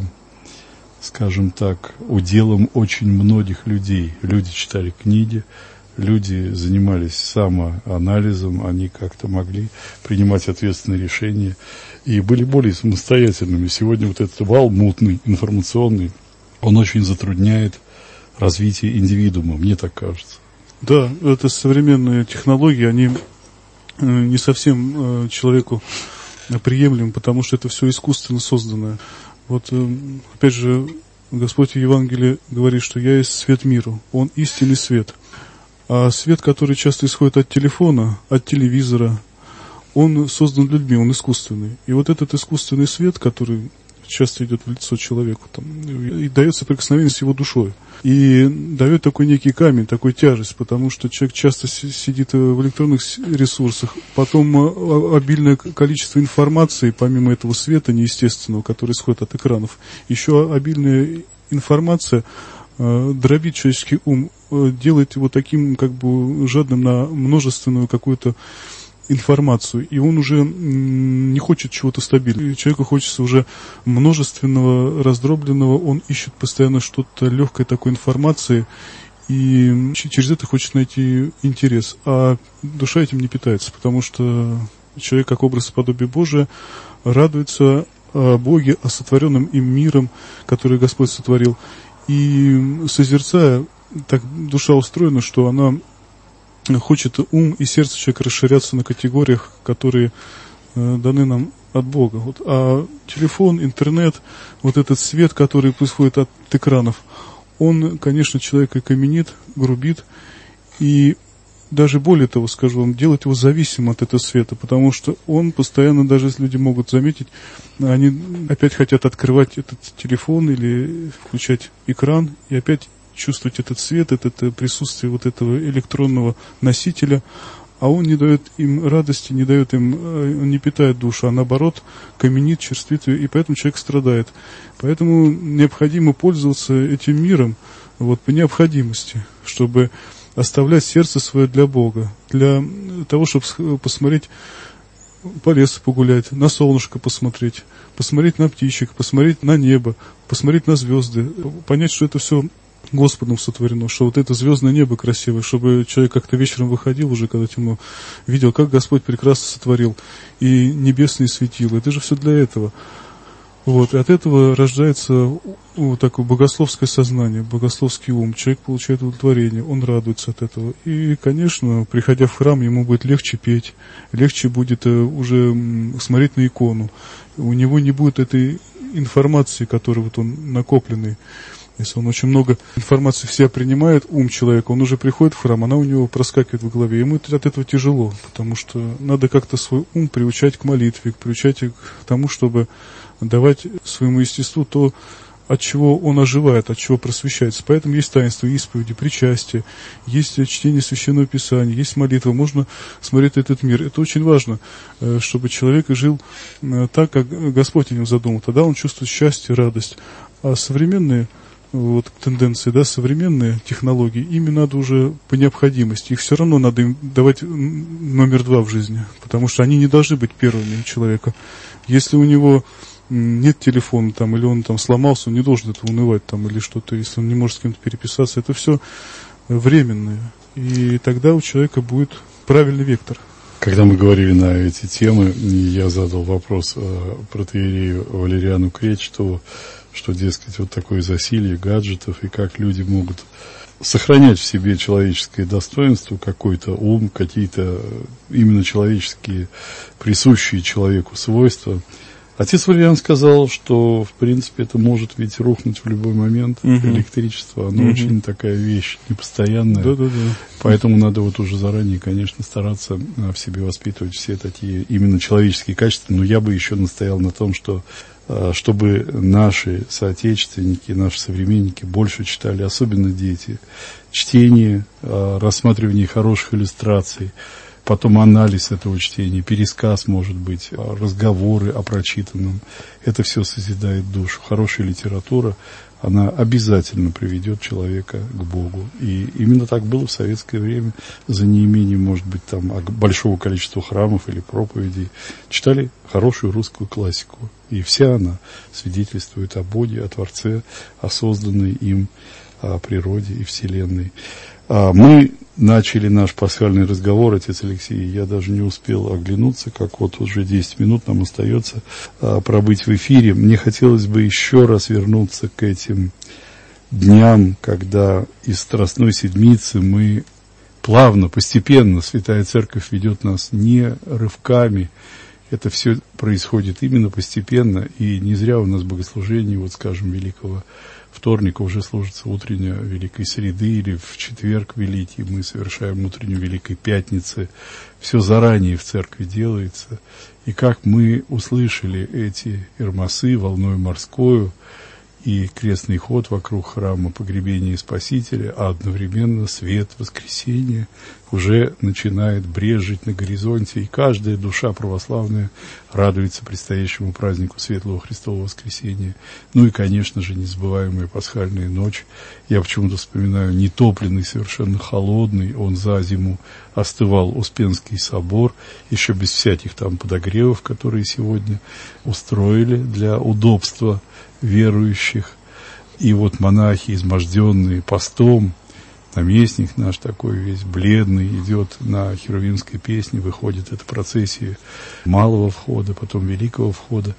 скажем так, уделом очень многих людей. Люди читали книги, люди занимались самоанализом, они как-то могли принимать ответственные решения и были более самостоятельными. Сегодня вот этот вал мутный, информационный, он очень затрудняет развитие индивидуума, мне так кажется.
Да, это современные технологии, они не совсем человеку приемлемы, потому что это все искусственно созданное. Вот, опять же, Господь в Евангелии говорит, что «Я есть свет миру», Он истинный свет. А свет, который часто исходит от телефона, от телевизора, он создан людьми, он искусственный. И вот этот искусственный свет, который часто идет в лицо человеку, там, и дает соприкосновение с его душой. И дает такой некий камень, такую тяжесть, потому что человек часто сидит в электронных ресурсах, потом обильное количество информации, помимо этого света неестественного, который исходит от экранов, еще обильная информация дробит человеческий ум, делает его таким, как бы, жадным на множественную какую-то информацию, и он уже не хочет чего-то стабильного. Человеку хочется уже множественного, раздробленного, он ищет постоянно что-то легкой такой информации, и через это хочет найти интерес. А душа этим не питается, потому что человек, как образ и подобие Божие, радуется о Боге, о сотворенном им миром, который Господь сотворил. И созерцая, так душа устроена, что она хочет ум и сердце человека расширяться на категориях, которые э, даны нам от Бога. Вот. А телефон, интернет, вот этот свет, который происходит от экранов, он, конечно, человека каменит, грубит, и даже более того, скажу вам, делает его зависимым от этого света, потому что он постоянно, даже если люди могут заметить, они опять хотят открывать этот телефон или включать экран, и опять чувствовать этот свет, это, это присутствие вот этого электронного носителя, а он не дает им радости, не дает им, он не питает душу, а наоборот каменит, черствит ее, и поэтому человек страдает. Поэтому необходимо пользоваться этим миром вот, по необходимости, чтобы оставлять сердце свое для Бога, для того, чтобы посмотреть, по лесу погулять, на солнышко посмотреть, посмотреть на птичек, посмотреть на небо, посмотреть на звезды, понять, что это все Господом сотворено, что вот это звездное небо красивое, чтобы человек как-то вечером выходил уже, когда темно, видел, как Господь прекрасно сотворил, и небесные светила. Это же все для этого. Вот, и от этого рождается вот такое богословское сознание, богословский ум. Человек получает удовлетворение, он радуется от этого. И, конечно, приходя в храм, ему будет легче петь, легче будет уже смотреть на икону. У него не будет этой информации, которая вот он накопленный. Если он очень много информации в себя принимает, ум человека, он уже приходит в храм, она у него проскакивает в голове. Ему от этого тяжело, потому что надо как-то свой ум приучать к молитве, приучать к тому, чтобы давать своему естеству то, от чего он оживает, от чего просвещается. Поэтому есть таинство исповеди, причастия, есть чтение Священного Писания, есть молитва. Можно смотреть этот мир. Это очень важно, чтобы человек жил так, как Господь о нем задумал. Тогда он чувствует счастье, радость. А современные вот, тенденции, да, современные технологии, ими надо уже по необходимости. Их все равно надо им давать номер два в жизни, потому что они не должны быть первыми у человека. Если у него нет телефона, там, или он там сломался, он не должен это унывать, там, или что-то, если он не может с кем-то переписаться. Это все временное. И тогда у человека будет правильный вектор.
Когда мы говорили на эти темы, я задал вопрос протоиерею Валериану Кречетову, что, дескать, вот такое засилье гаджетов, и как люди могут сохранять в себе человеческое достоинство, какой-то ум, какие-то именно человеческие, присущие человеку свойства. Отец Валериан сказал, что, в принципе, это может ведь рухнуть в любой момент. Угу. Электричество, оно угу. очень такая вещь непостоянная. Да, да, да. Поэтому надо вот уже заранее, конечно, стараться в себе воспитывать все такие именно человеческие качества. Но я бы еще настоял на том, что чтобы наши соотечественники, наши современники больше читали, особенно дети. Чтение, рассматривание хороших иллюстраций, потом анализ этого чтения, пересказ, может быть, разговоры о прочитанном. Это все созидает душу. Хорошая литература, она обязательно приведет человека к Богу. И именно так было в советское время, за неимением, может быть, там большого количества храмов или проповедей. Читали хорошую русскую классику. И вся она свидетельствует о Боге, о Творце, о созданной им, о природе и Вселенной. Мы начали наш пасхальный разговор, отец Алексей, я даже не успел оглянуться, как вот уже десять минут нам остается пробыть в эфире. Мне хотелось бы еще раз вернуться к этим дням, когда из Страстной Седмицы мы плавно, постепенно, Святая Церковь ведет нас не рывками. это все происходит именно постепенно, и не зря у нас богослужение, вот скажем, Великого вторника уже служится утренняя Великой Среды, или в четверг Великий мы совершаем утреннюю Великой Пятницы. Все заранее в церкви делается. И как мы услышали эти ирмасы волною морскою и крестный ход вокруг храма погребения Спасителя, а одновременно свет воскресения уже начинает брезжить на горизонте, и каждая душа православная радуется предстоящему празднику Светлого Христового Воскресения. Ну и, конечно же, незабываемая пасхальная ночь. Я почему-то вспоминаю нетопленный, совершенно холодный, он за зиму остывал Успенский собор, еще без всяких там подогревов, которые сегодня устроили для удобства верующих. И вот монахи, изможденные постом, наместник наш такой весь бледный, идет на херувимской песне, выходит эта процессия малого входа, потом великого входа.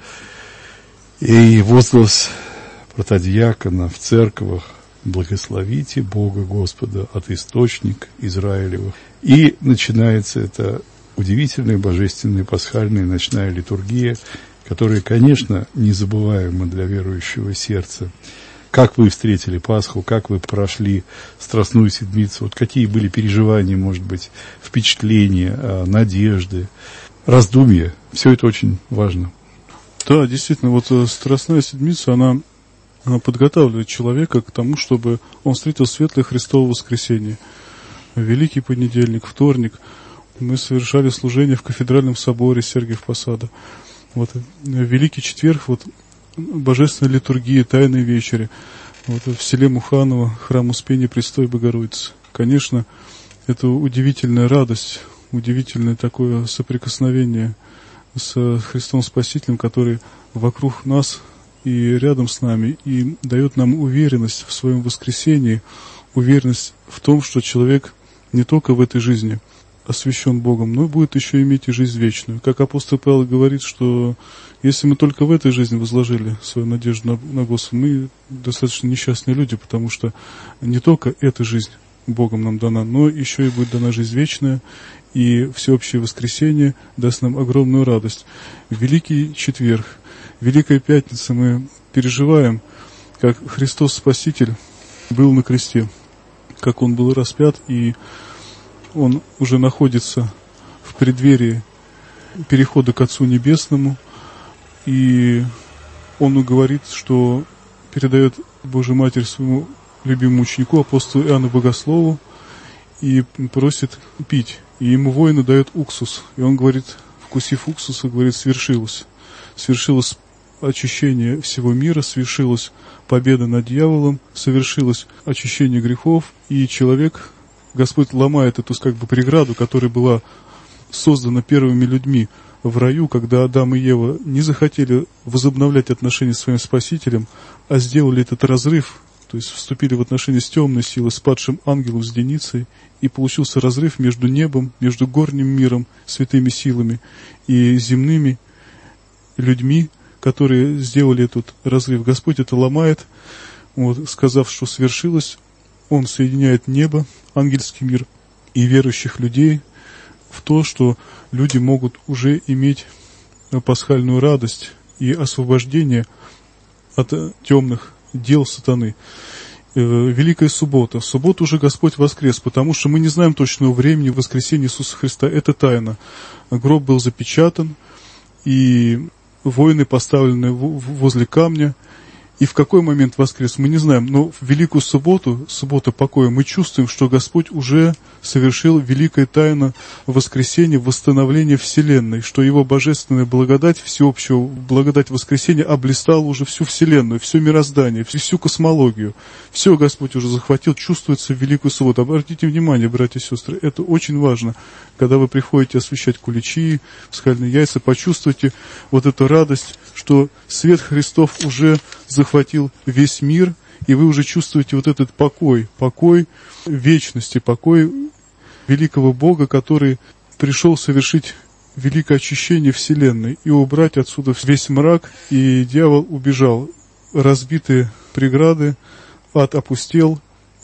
И возглас протодиакона в церквах: «Благословите Бога Господа от источник Израилевых». И начинается эта удивительная божественная пасхальная ночная литургия, которая, конечно, незабываема для верующего сердца. Как вы встретили Пасху, как вы прошли Страстную Седмицу, вот какие были переживания, может быть, впечатления, надежды, раздумья. Все это очень важно.
Да, действительно, вот Страстная Седмица, она, она подготавливает человека к тому, чтобы он встретил светлое Христово воскресенье. Великий понедельник, вторник мы совершали служение в кафедральном соборе Сергиев Посада. Вот, Великий четверг, вот, божественная литургия, тайной вечери, вот, в селе Муханово, храм Успения Престой Богородицы. Конечно, это удивительная радость, удивительное такое соприкосновение с Христом Спасителем, который вокруг нас и рядом с нами, и дает нам уверенность в своем воскресении, уверенность в том, что человек не только в этой жизни освящен Богом, но будет еще иметь и жизнь вечную. Как апостол Павел говорит, что если мы только в этой жизни возложили свою надежду на, на Господа, мы достаточно несчастные люди, потому что не только эта жизнь Богом нам дана, но еще и будет дана жизнь вечная, и всеобщее воскресенье даст нам огромную радость. Великий четверг, Великая Пятница мы переживаем, как Христос Спаситель был на кресте, как Он был распят, и Он уже находится в преддверии перехода к Отцу Небесному, и Он говорит, что передает Божию Матерь своему любимому ученику, апостолу Иоанну Богослову, и просит пить. И ему воины дают уксус. И он говорит, вкусив уксуса, говорит, свершилось. Свершилось очищение всего мира, свершилась победа над дьяволом, совершилось очищение грехов, и человек... Господь ломает эту, как бы, преграду, которая была создана первыми людьми в раю, когда Адам и Ева не захотели возобновлять отношения с своим Спасителем, а сделали этот разрыв, то есть вступили в отношения с темной силой, с падшим ангелом, с Деницей, и получился разрыв между небом, между горним миром, святыми силами, и земными людьми, которые сделали этот разрыв. Господь это ломает, вот, сказав, что свершилось. Он соединяет небо, ангельский мир и верующих людей в то, что люди могут уже иметь пасхальную радость и освобождение от темных дел сатаны. Великая суббота. В субботу уже Господь воскрес, потому что мы не знаем точного времени воскресения Иисуса Христа. Это тайна. Гроб был запечатан, и воины поставлены возле камня. И в какой момент воскрес, мы не знаем, но в Великую Субботу, суббота покоя, мы чувствуем, что Господь уже совершил великое тайна воскресения, восстановления Вселенной, что Его божественная благодать, всеобщая благодать воскресения облистала уже всю Вселенную, все мироздание, всю космологию. Все Господь уже захватил, чувствуется в Великую Субботу. Обратите внимание, братья и сестры, это очень важно. Когда вы приходите освящать куличи, пасхальные яйца, почувствуйте вот эту радость, что свет Христов уже захватил весь мир, и вы уже чувствуете вот этот покой, покой вечности, покой великого Бога, который пришел совершить великое очищение Вселенной и убрать отсюда весь мрак, и дьявол убежал. Разбитые преграды, ад опустел,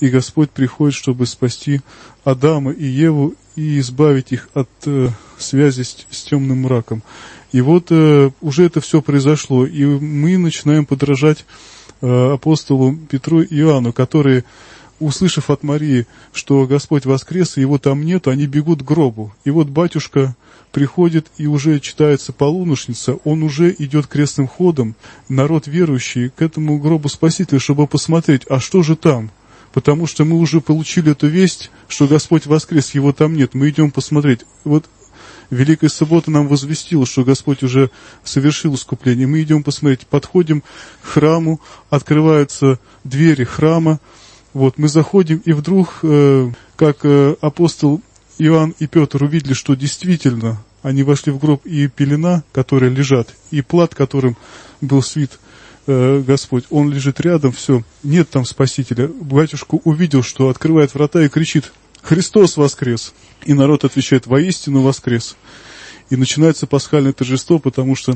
и Господь приходит, чтобы спасти Адама и Еву и избавить их от э, связи с, с темным мраком. И вот э, уже это все произошло, и мы начинаем подражать э, апостолу Петру и Иоанну, которые, услышав от Марии, что Господь воскрес, и его там нет, они бегут к гробу. И вот батюшка приходит, и уже читается полуношница, он уже идет крестным ходом, народ верующий, к этому гробу Спасителя, чтобы посмотреть, а что же там? Потому что мы уже получили эту весть, что Господь воскрес, его там нет, мы идем посмотреть. Вот Великая Суббота нам возвестила, что Господь уже совершил искупление. Мы идем посмотреть, подходим к храму, открываются двери храма, вот, мы заходим, и вдруг, э, как э, апостол Иоанн и Петр увидели, что действительно они вошли в гроб, и пелена, которая лежат, и плат, которым был свит э, Господь, он лежит рядом, все, нет там Спасителя. Батюшка увидел, что открывает врата и кричит: «Христос воскрес!» И народ отвечает: «Воистину воскрес!» И начинается пасхальное торжество, потому что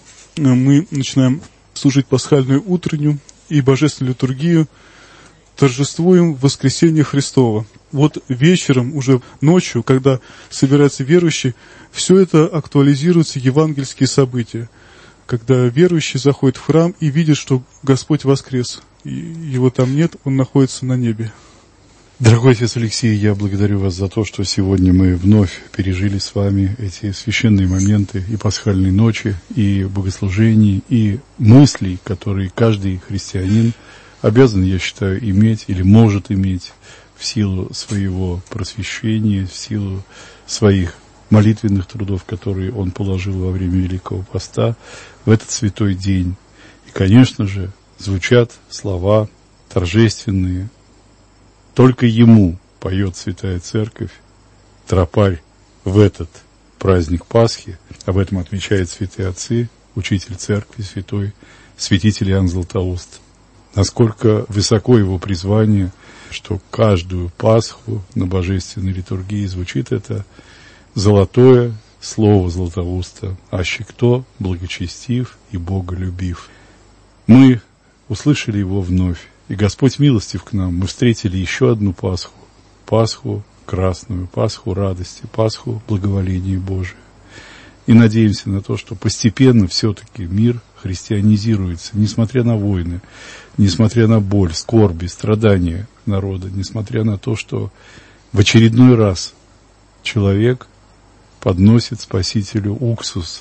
мы начинаем служить пасхальную утреннюю и божественную литургию, торжествуем воскресение Христово. Вот вечером, уже ночью, когда собираются верующие, все это актуализируются евангельские события. Когда верующий заходит в храм и видит, что Господь воскрес. И его там нет, он находится на небе.
Дорогой отец Алексей, я благодарю вас за то, что сегодня мы вновь пережили с вами эти священные моменты и пасхальной ночи, и богослужений, и мыслей, которые каждый христианин обязан, я считаю, иметь или может иметь в силу своего просвещения, в силу своих молитвенных трудов, которые он положил во время Великого Поста, в этот святой день. И, конечно же, звучат слова торжественные. Только ему поет Святая Церковь тропарь в этот праздник Пасхи. Об этом отмечают святые отцы, учитель Церкви святой, святитель Иоанн Златоуст. Насколько высоко его призвание, что каждую Пасху на божественной литургии звучит это золотое слово Златоуста: «Аще кто благочестив и боголюбив». Мы услышали его вновь, и Господь милостив к нам. Мы встретили еще одну Пасху, Пасху красную, Пасху радости, Пасху благоволения Божия. И надеемся на то, что постепенно все-таки мир христианизируется, несмотря на войны, несмотря на боль, скорби, страдания народа, несмотря на то, что в очередной раз человек подносит Спасителю уксус,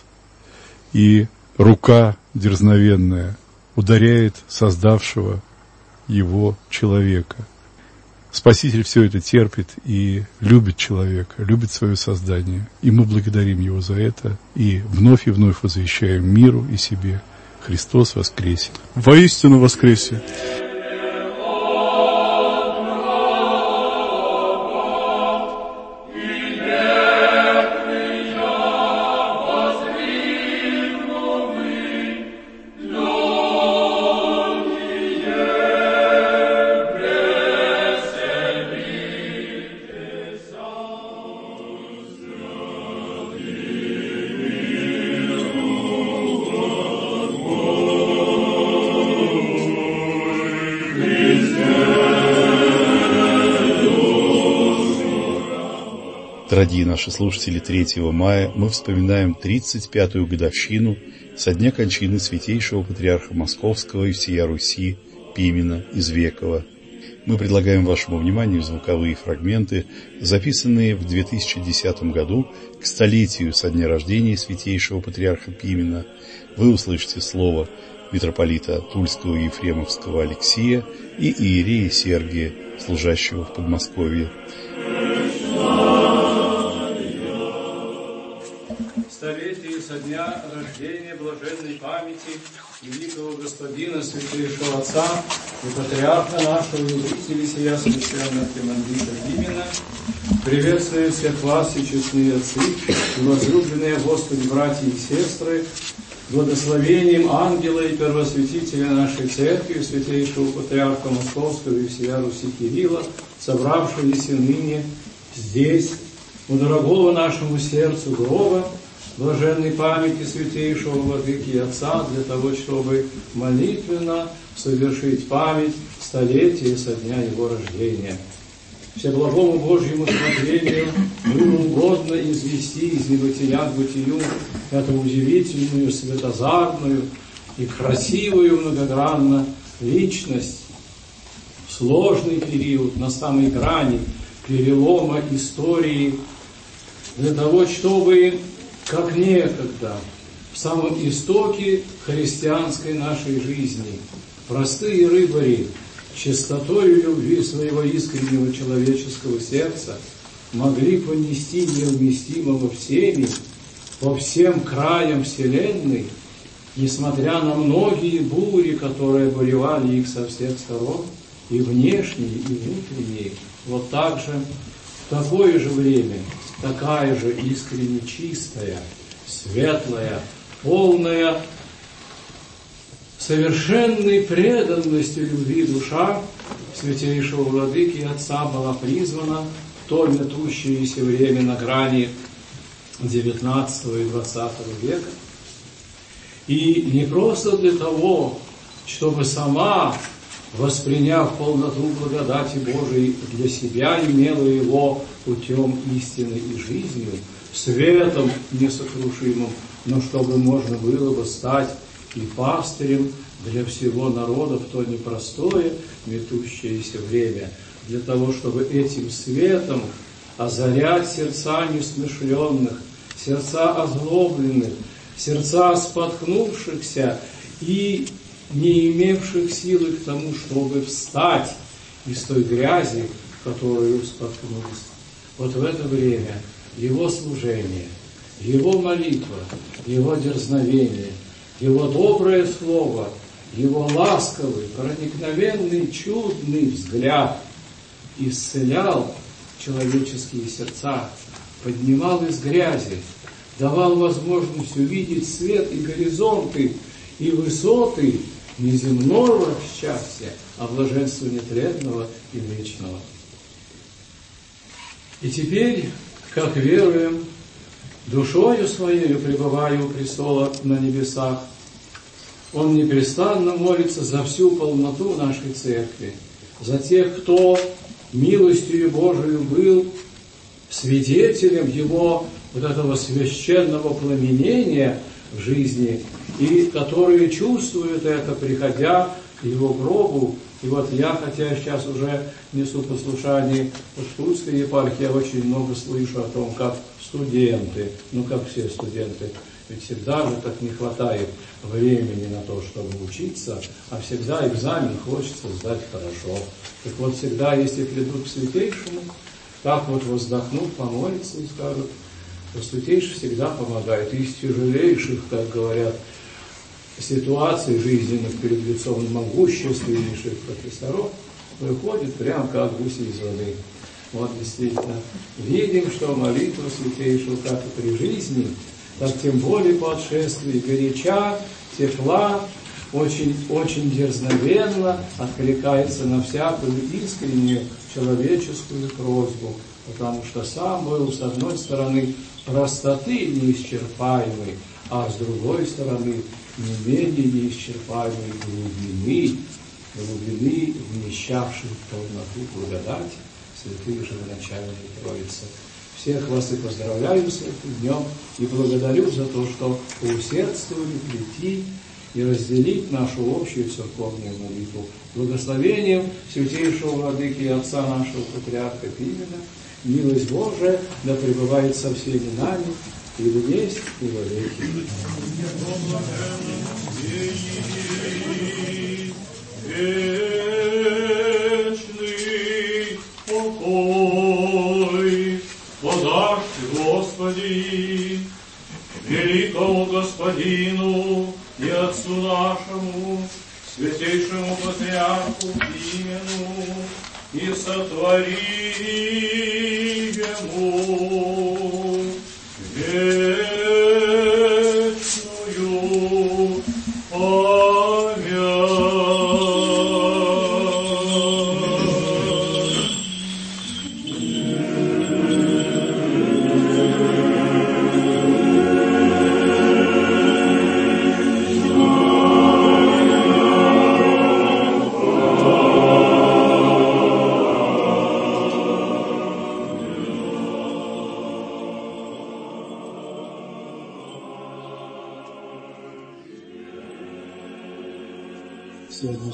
и рука дерзновенная ударяет создавшего его человека. Спаситель все это терпит и любит человека, любит свое создание. И мы благодарим его за это и вновь и вновь возвещаем миру и себе: Христос воскресе!
Воистину воскресе!
Дорогие наши слушатели, третьего мая мы вспоминаем тридцать пятую годовщину со дня кончины святейшего патриарха Московского и всея Руси Пимена Извекова. Мы предлагаем вашему вниманию звуковые фрагменты, записанные в две тысячи десятом году к столетию со дня рождения святейшего патриарха Пимена. Вы услышите слово митрополита Тульского и Ефремовского Алексия и иерея Сергия, служащего в Подмосковье.
Столетие со дня рождения блаженной памяти великого господина, святейшего отца и патриарха нашего, любителя сия священного архимандрита Пимена, приветствую всех вас, и честные отцы, и возлюбленные Господи, братья и сестры, благословением ангела и первосвятителя нашей церкви, святейшего патриарха Московского и всея Руси Кирилла, собравшиеся ныне здесь, у дорогого нашему сердцу гроба, блаженной памяти святейшего владыки и отца, для того, чтобы молитвенно совершить память столетие со дня его рождения. Всеблагому Божьему смотрению было угодно извести из небытия к бытию эту удивительную, светозарную и красивую многогранно личность в сложный период, на самой грани перелома истории, для того, чтобы, как некогда, в самом истоке христианской нашей жизни, простые рыбари, чистотою любви своего искреннего человеческого сердца могли понести неуместимого всеми по всем краям вселенной, несмотря на многие бури, которые буревали их со всех сторон, и внешние, и внутренние. Вот так же, в такое же время, такая же искренне чистая, светлая, полная совершенной преданностью любви душа святейшего владыки и Отца была призвана в то метущееся время на грани девятнадцатого и двадцатого века. И не просто для того, чтобы сама, восприняв полноту благодати Божией для себя, имела его путем истины и жизнью, светом несокрушимым, но чтобы можно было бы стать и пастырем для всего народа в то непростое метущееся время, для того, чтобы этим светом озарять сердца несмышленных, сердца озлобленных, сердца споткнувшихся и не имевших силы к тому, чтобы встать из той грязи, в которую споткнулись. Вот в это время его служение, его молитва, его дерзновение, его доброе слово, его ласковый, проникновенный, чудный взгляд исцелял человеческие сердца, поднимал из грязи, давал возможность увидеть свет и горизонты, и высоты не земного счастья, а блаженства нетленного и вечного. И теперь, как веруем, душою своею пребывая у престола на небесах, он непрестанно молится за всю полноту нашей церкви, за тех, кто милостью Божию был свидетелем его вот этого священного пламенения в жизни, и которые чувствуют это, приходя к его гробу. И вот я, хотя сейчас уже несу послушание в Тульской епархии, я очень много слышу о том, как студенты, ну как все студенты, ведь всегда же так не хватает времени на то, чтобы учиться, а всегда экзамен хочется сдать хорошо. Так вот всегда, если придут к святейшему, так вот воздохнут, помолятся и скажут, что святейший всегда помогает. И из тяжелейших, как говорят, ситуаций жизненных перед лицом могущественнейших профессоров выходит прям как гуси из воды. Вот действительно, видим, что молитва святейшего как и при жизни, так тем более по отшествии горяча, тепла, очень, очень дерзновенно откликается на всякую искреннюю человеческую просьбу, потому что сам был, с одной стороны, простоты неисчерпаемой, а с другой стороны, не менее неисчерпаемой глубины, глубины, вмещавшей полноту благодати святых живоначальной Троицы. Всех вас и поздравляю с этим днем и благодарю за то, что поусердствовали прийти и разделить нашу общую церковную молитву благословением святейшего владыки и отца нашего патриарха Пимена. Милость Божия да пребывает со всеми нами и вместе и во веки.
Вечный покой подашь, Господи, великому Господину и Отцу нашему, святейшему Патриарху Пимену, и сотвори ему вечную память.
Oh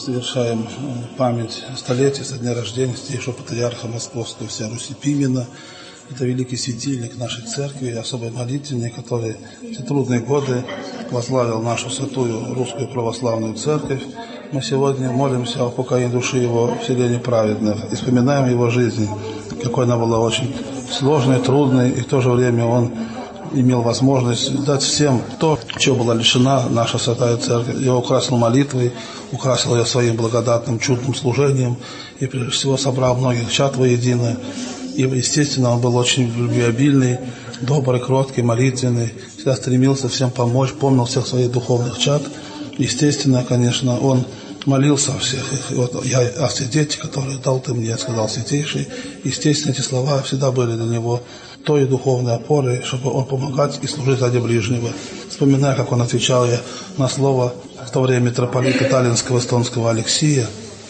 совершаем память столетия со дня рождения святейшего патриарха Московского всея Руси Пимена. Это великий светильник нашей церкви, особый молитвенник, который в эти трудные годы возглавил нашу святую русскую православную церковь. Мы сегодня молимся о упокоении души его в селении праведных и вспоминаем его жизнь, какой она была очень сложной, трудной, и в то же время он имел возможность дать всем то, чего была лишена наша святая церковь. Его украсил молитвой, украсил ее своим благодатным, чудным служением и, прежде всего, собрал многих чад воедино. И, естественно, он был очень любвеобильный, добрый, кроткий, молитвенный, всегда стремился всем помочь, помнил всех своих духовных чад. Естественно, конечно, он молился о всех. И вот я о все дети, которые дал ты мне, сказал Святейший. Естественно, эти слова всегда были для него той духовной опорой, чтобы он помогать и служить ради ближнего. Вспоминая, как он отвечал я на слово в то время митрополита Таллинского эстонского Алексия,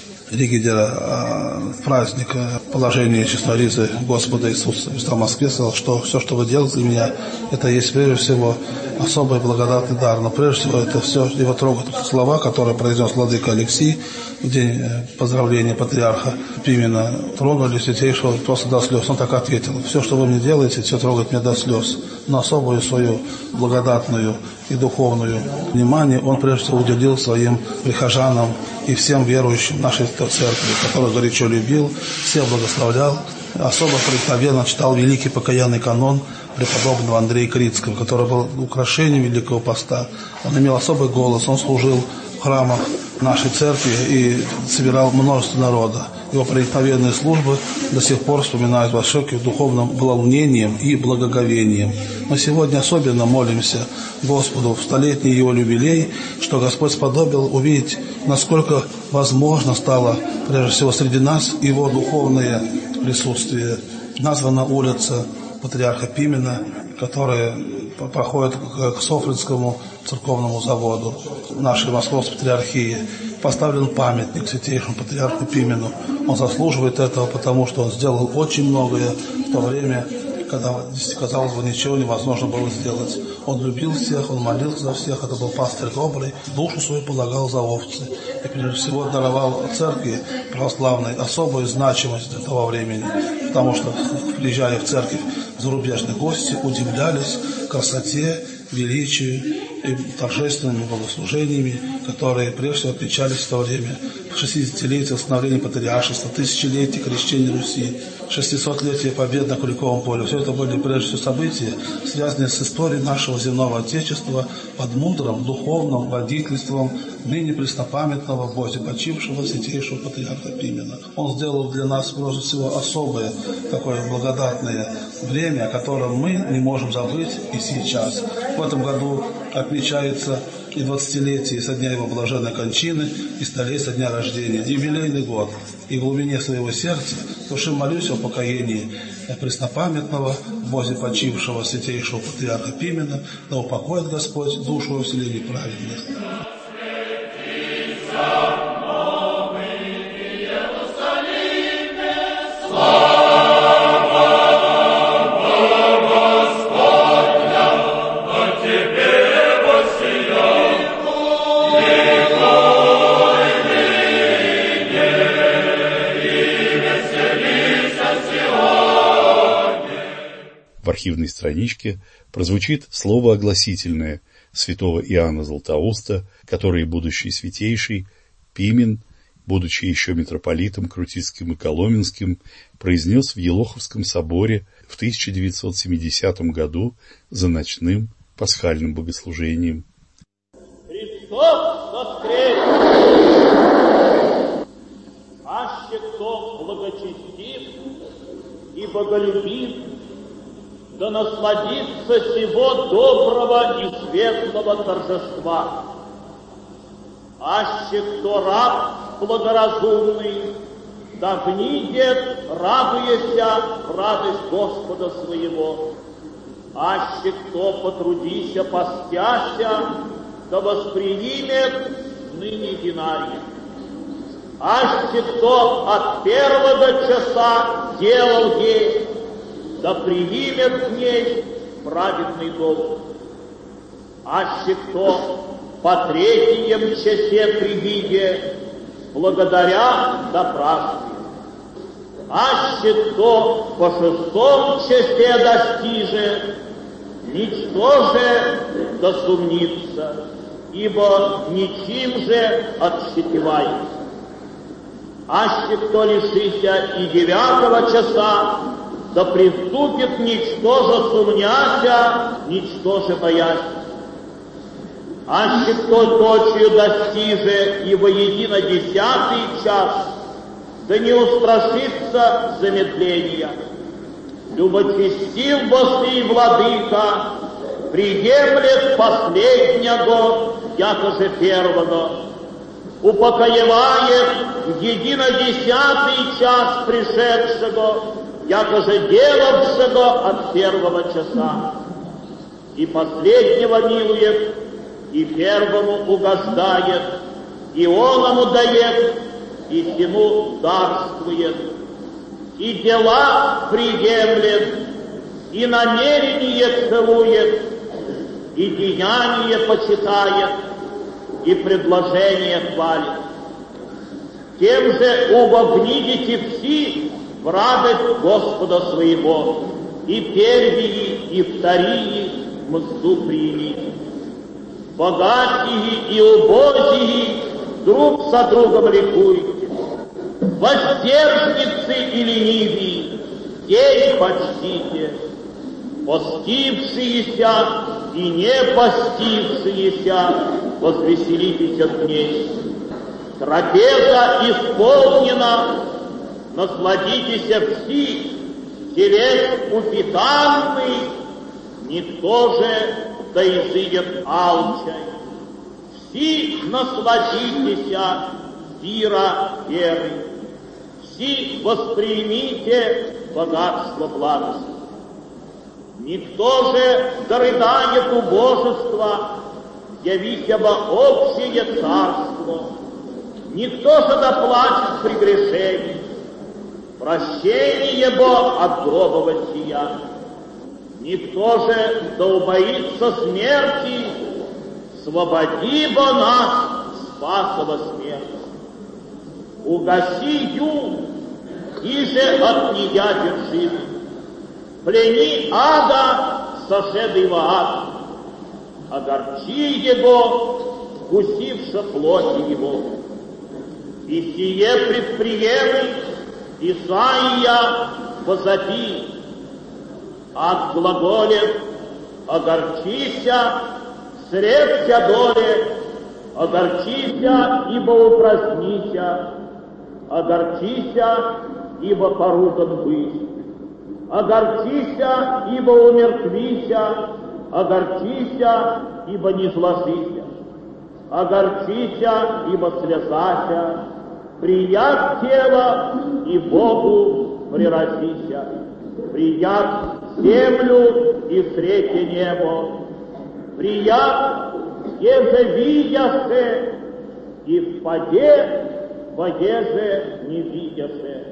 Ригидера, в праздник положения Честноризы Господа Иисуса Христа в Москве, сказал, что все, что вы делаете для меня, это есть прежде всего особый благодатный дар. Но прежде всего это все его трогают слова, которые произнес владыка Алексий в день поздравления патриарха Пимена. Тронули святейшего просто до слез. Он так ответил: все, что вы мне делаете, все трогает меня до слез. Но особую свою благодатную и духовную внимание он прежде всего уделил своим прихожанам и всем верующим нашей церкви, которых горячо любил, всех благословлял. Особо проникновенно читал великий покаянный канон преподобного Андрея Крицкого, который был украшением Великого Поста. Он имел особый голос, он служил в храмах нашей церкви и собирал множество народа. Его проникновенные службы до сих пор вспоминают во шоке духовным волнением и благоговением. Мы сегодня особенно молимся Господу в столетний его юбилей, что Господь сподобил увидеть, насколько возможно стало, прежде всего, среди нас его духовное присутствие. Названа улица патриарха Пимена, которая проходит к Софринскому церковному заводу нашей Московской патриархии. Поставлен памятник святейшему патриарху Пимену. Он заслуживает этого, потому что он сделал очень многое в то время, когда, казалось бы, ничего невозможно было сделать. Он любил всех, он молился за всех, это был пастырь добрый, душу свою полагал за овцы. И прежде всего даровал церкви православной особую значимость для того времени, потому что, приезжая в церковь, зарубежные гости удивлялись красоте, величию и торжественными богослужениями, которые прежде всего отличались в то время. шестидесятилетие установления патриаршества, тысячелетие крещения Руси, шестисотлетие побед на Куликовом поле. Все это были прежде всего события, связанные с историей нашего земного Отечества под мудрым духовным водительством ныне преснопамятного Божье почившего святейшего патриарха Пимена. Он сделал для нас прежде всего особое такое благодатное время, о котором мы не можем забыть и сейчас. В этом году отмечается и двадцатилетие со дня его блаженной кончины, и столетие со дня рождения, юбилейный год. И в глубине своего сердца души молюсь о покоении преснопамятного, Божье почившего святейшего патриарха Пимена, да упокоит Господь душу во вселении праведных.
В архивной страничке прозвучит слово огласительное святого Иоанна Златоуста, который, будучи святейший, Пимен, будучи еще митрополитом Крутицким и Коломенским, произнес в Елоховском соборе в тысяча девятьсот семидесятом году за ночным пасхальным богослужением.
Христос воскрес! Аще кто благочестив и боголюбив, да насладится сего доброго и светлого торжества. Аще кто раб благоразумный, да внидет, радуяся в радость Господа своего. Аще кто потрудися, постяся, да восприимет ныне динарий. Аще кто от первого часа делал ей, да примет в ней праведный долг. Аще кто по третьем часе привиде, благодаря допрашивает. Аще кто по шестом часе достиже, ничтоже досумнится, ибо ничим же отщетевается. Аще кто лишися и девятого часа, да приступит ничтоже сумняся, ничтоже боясь. Аще кто точью достиже и воедино десятый час, да не устрашится замедления. Любочестив босый владыка, приемлет последнего, якоже первого, упокоевает в едино десятый час пришедшего, якоже делавшего от первого часа, и последнего милует, и первому угождает, и оному дает, и всему дарствует, и дела приемлет, и намерение целует, и деяние почитает, и предложение хвалит. Тем же убогнидите все в радость Господа своего, и первые, и вторые мзду примите. Богатые и убогие друг со другом ликуйте, воздержницы и ленивые день почтите, постившиеся и не постившиеся возвеселитесь вместе. Трапеза исполнена, насладитесь все, телес упитанный, никто же да изыдет алчай. Все насладитесь пира веры, все воспримите богатство благости. Никто же да рыдает убожества, явися бы общее царство. Никто же да плачет прегрешений, прощение бо от гробова сия. Никто же да убоится смерти, свободи бо нас спасова смерть. Угаси ю, и же от нея держит. Плени ада, сошедый в ад, огорчи его, вкусивши плоти его. И сие предприемы Исаия позади, от глаголет огорчися, средся доле, огорчися, ибо упразднися, огорчися, ибо поруган быть, огорчися, ибо умертвися, огорчися, ибо не зложися, огорчися, ибо слезася, прият тело и Богу прирасися, прият землю и среди небо, прият, где же видяше, и впаде, воде же не видяше.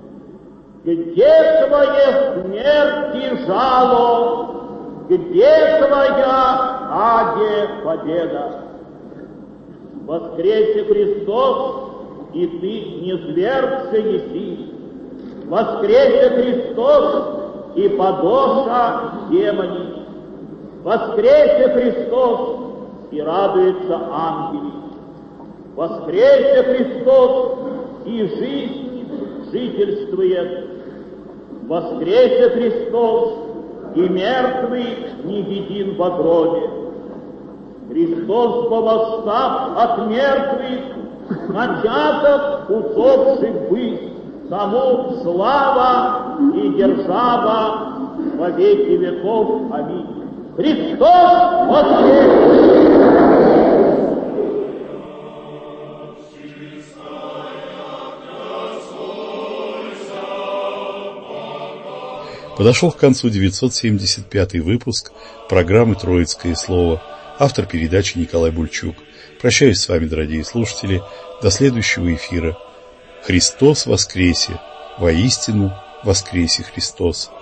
Где твое смерти жало, где твоя, аде, победа? Воскресе Христос, и ты не звергся еси. Воскресе Христос, и подоша демони. Воскресе Христос, и радуется ангели. Воскресе Христос, и жизнь жительствует. Воскресе Христос, и мертвый не един во гробе. Христос, повостав от мертвых, начаток усопших быть, тому слава и держава во веки веков. Аминь. Христос воскресе!
Подошел к концу девятьсот семьдесят пятый выпуск программы «Троицкое слово». Автор передачи Николай Бульчук. Прощаюсь с вами, дорогие слушатели. До следующего эфира. Христос воскресе! Воистину воскресе Христос!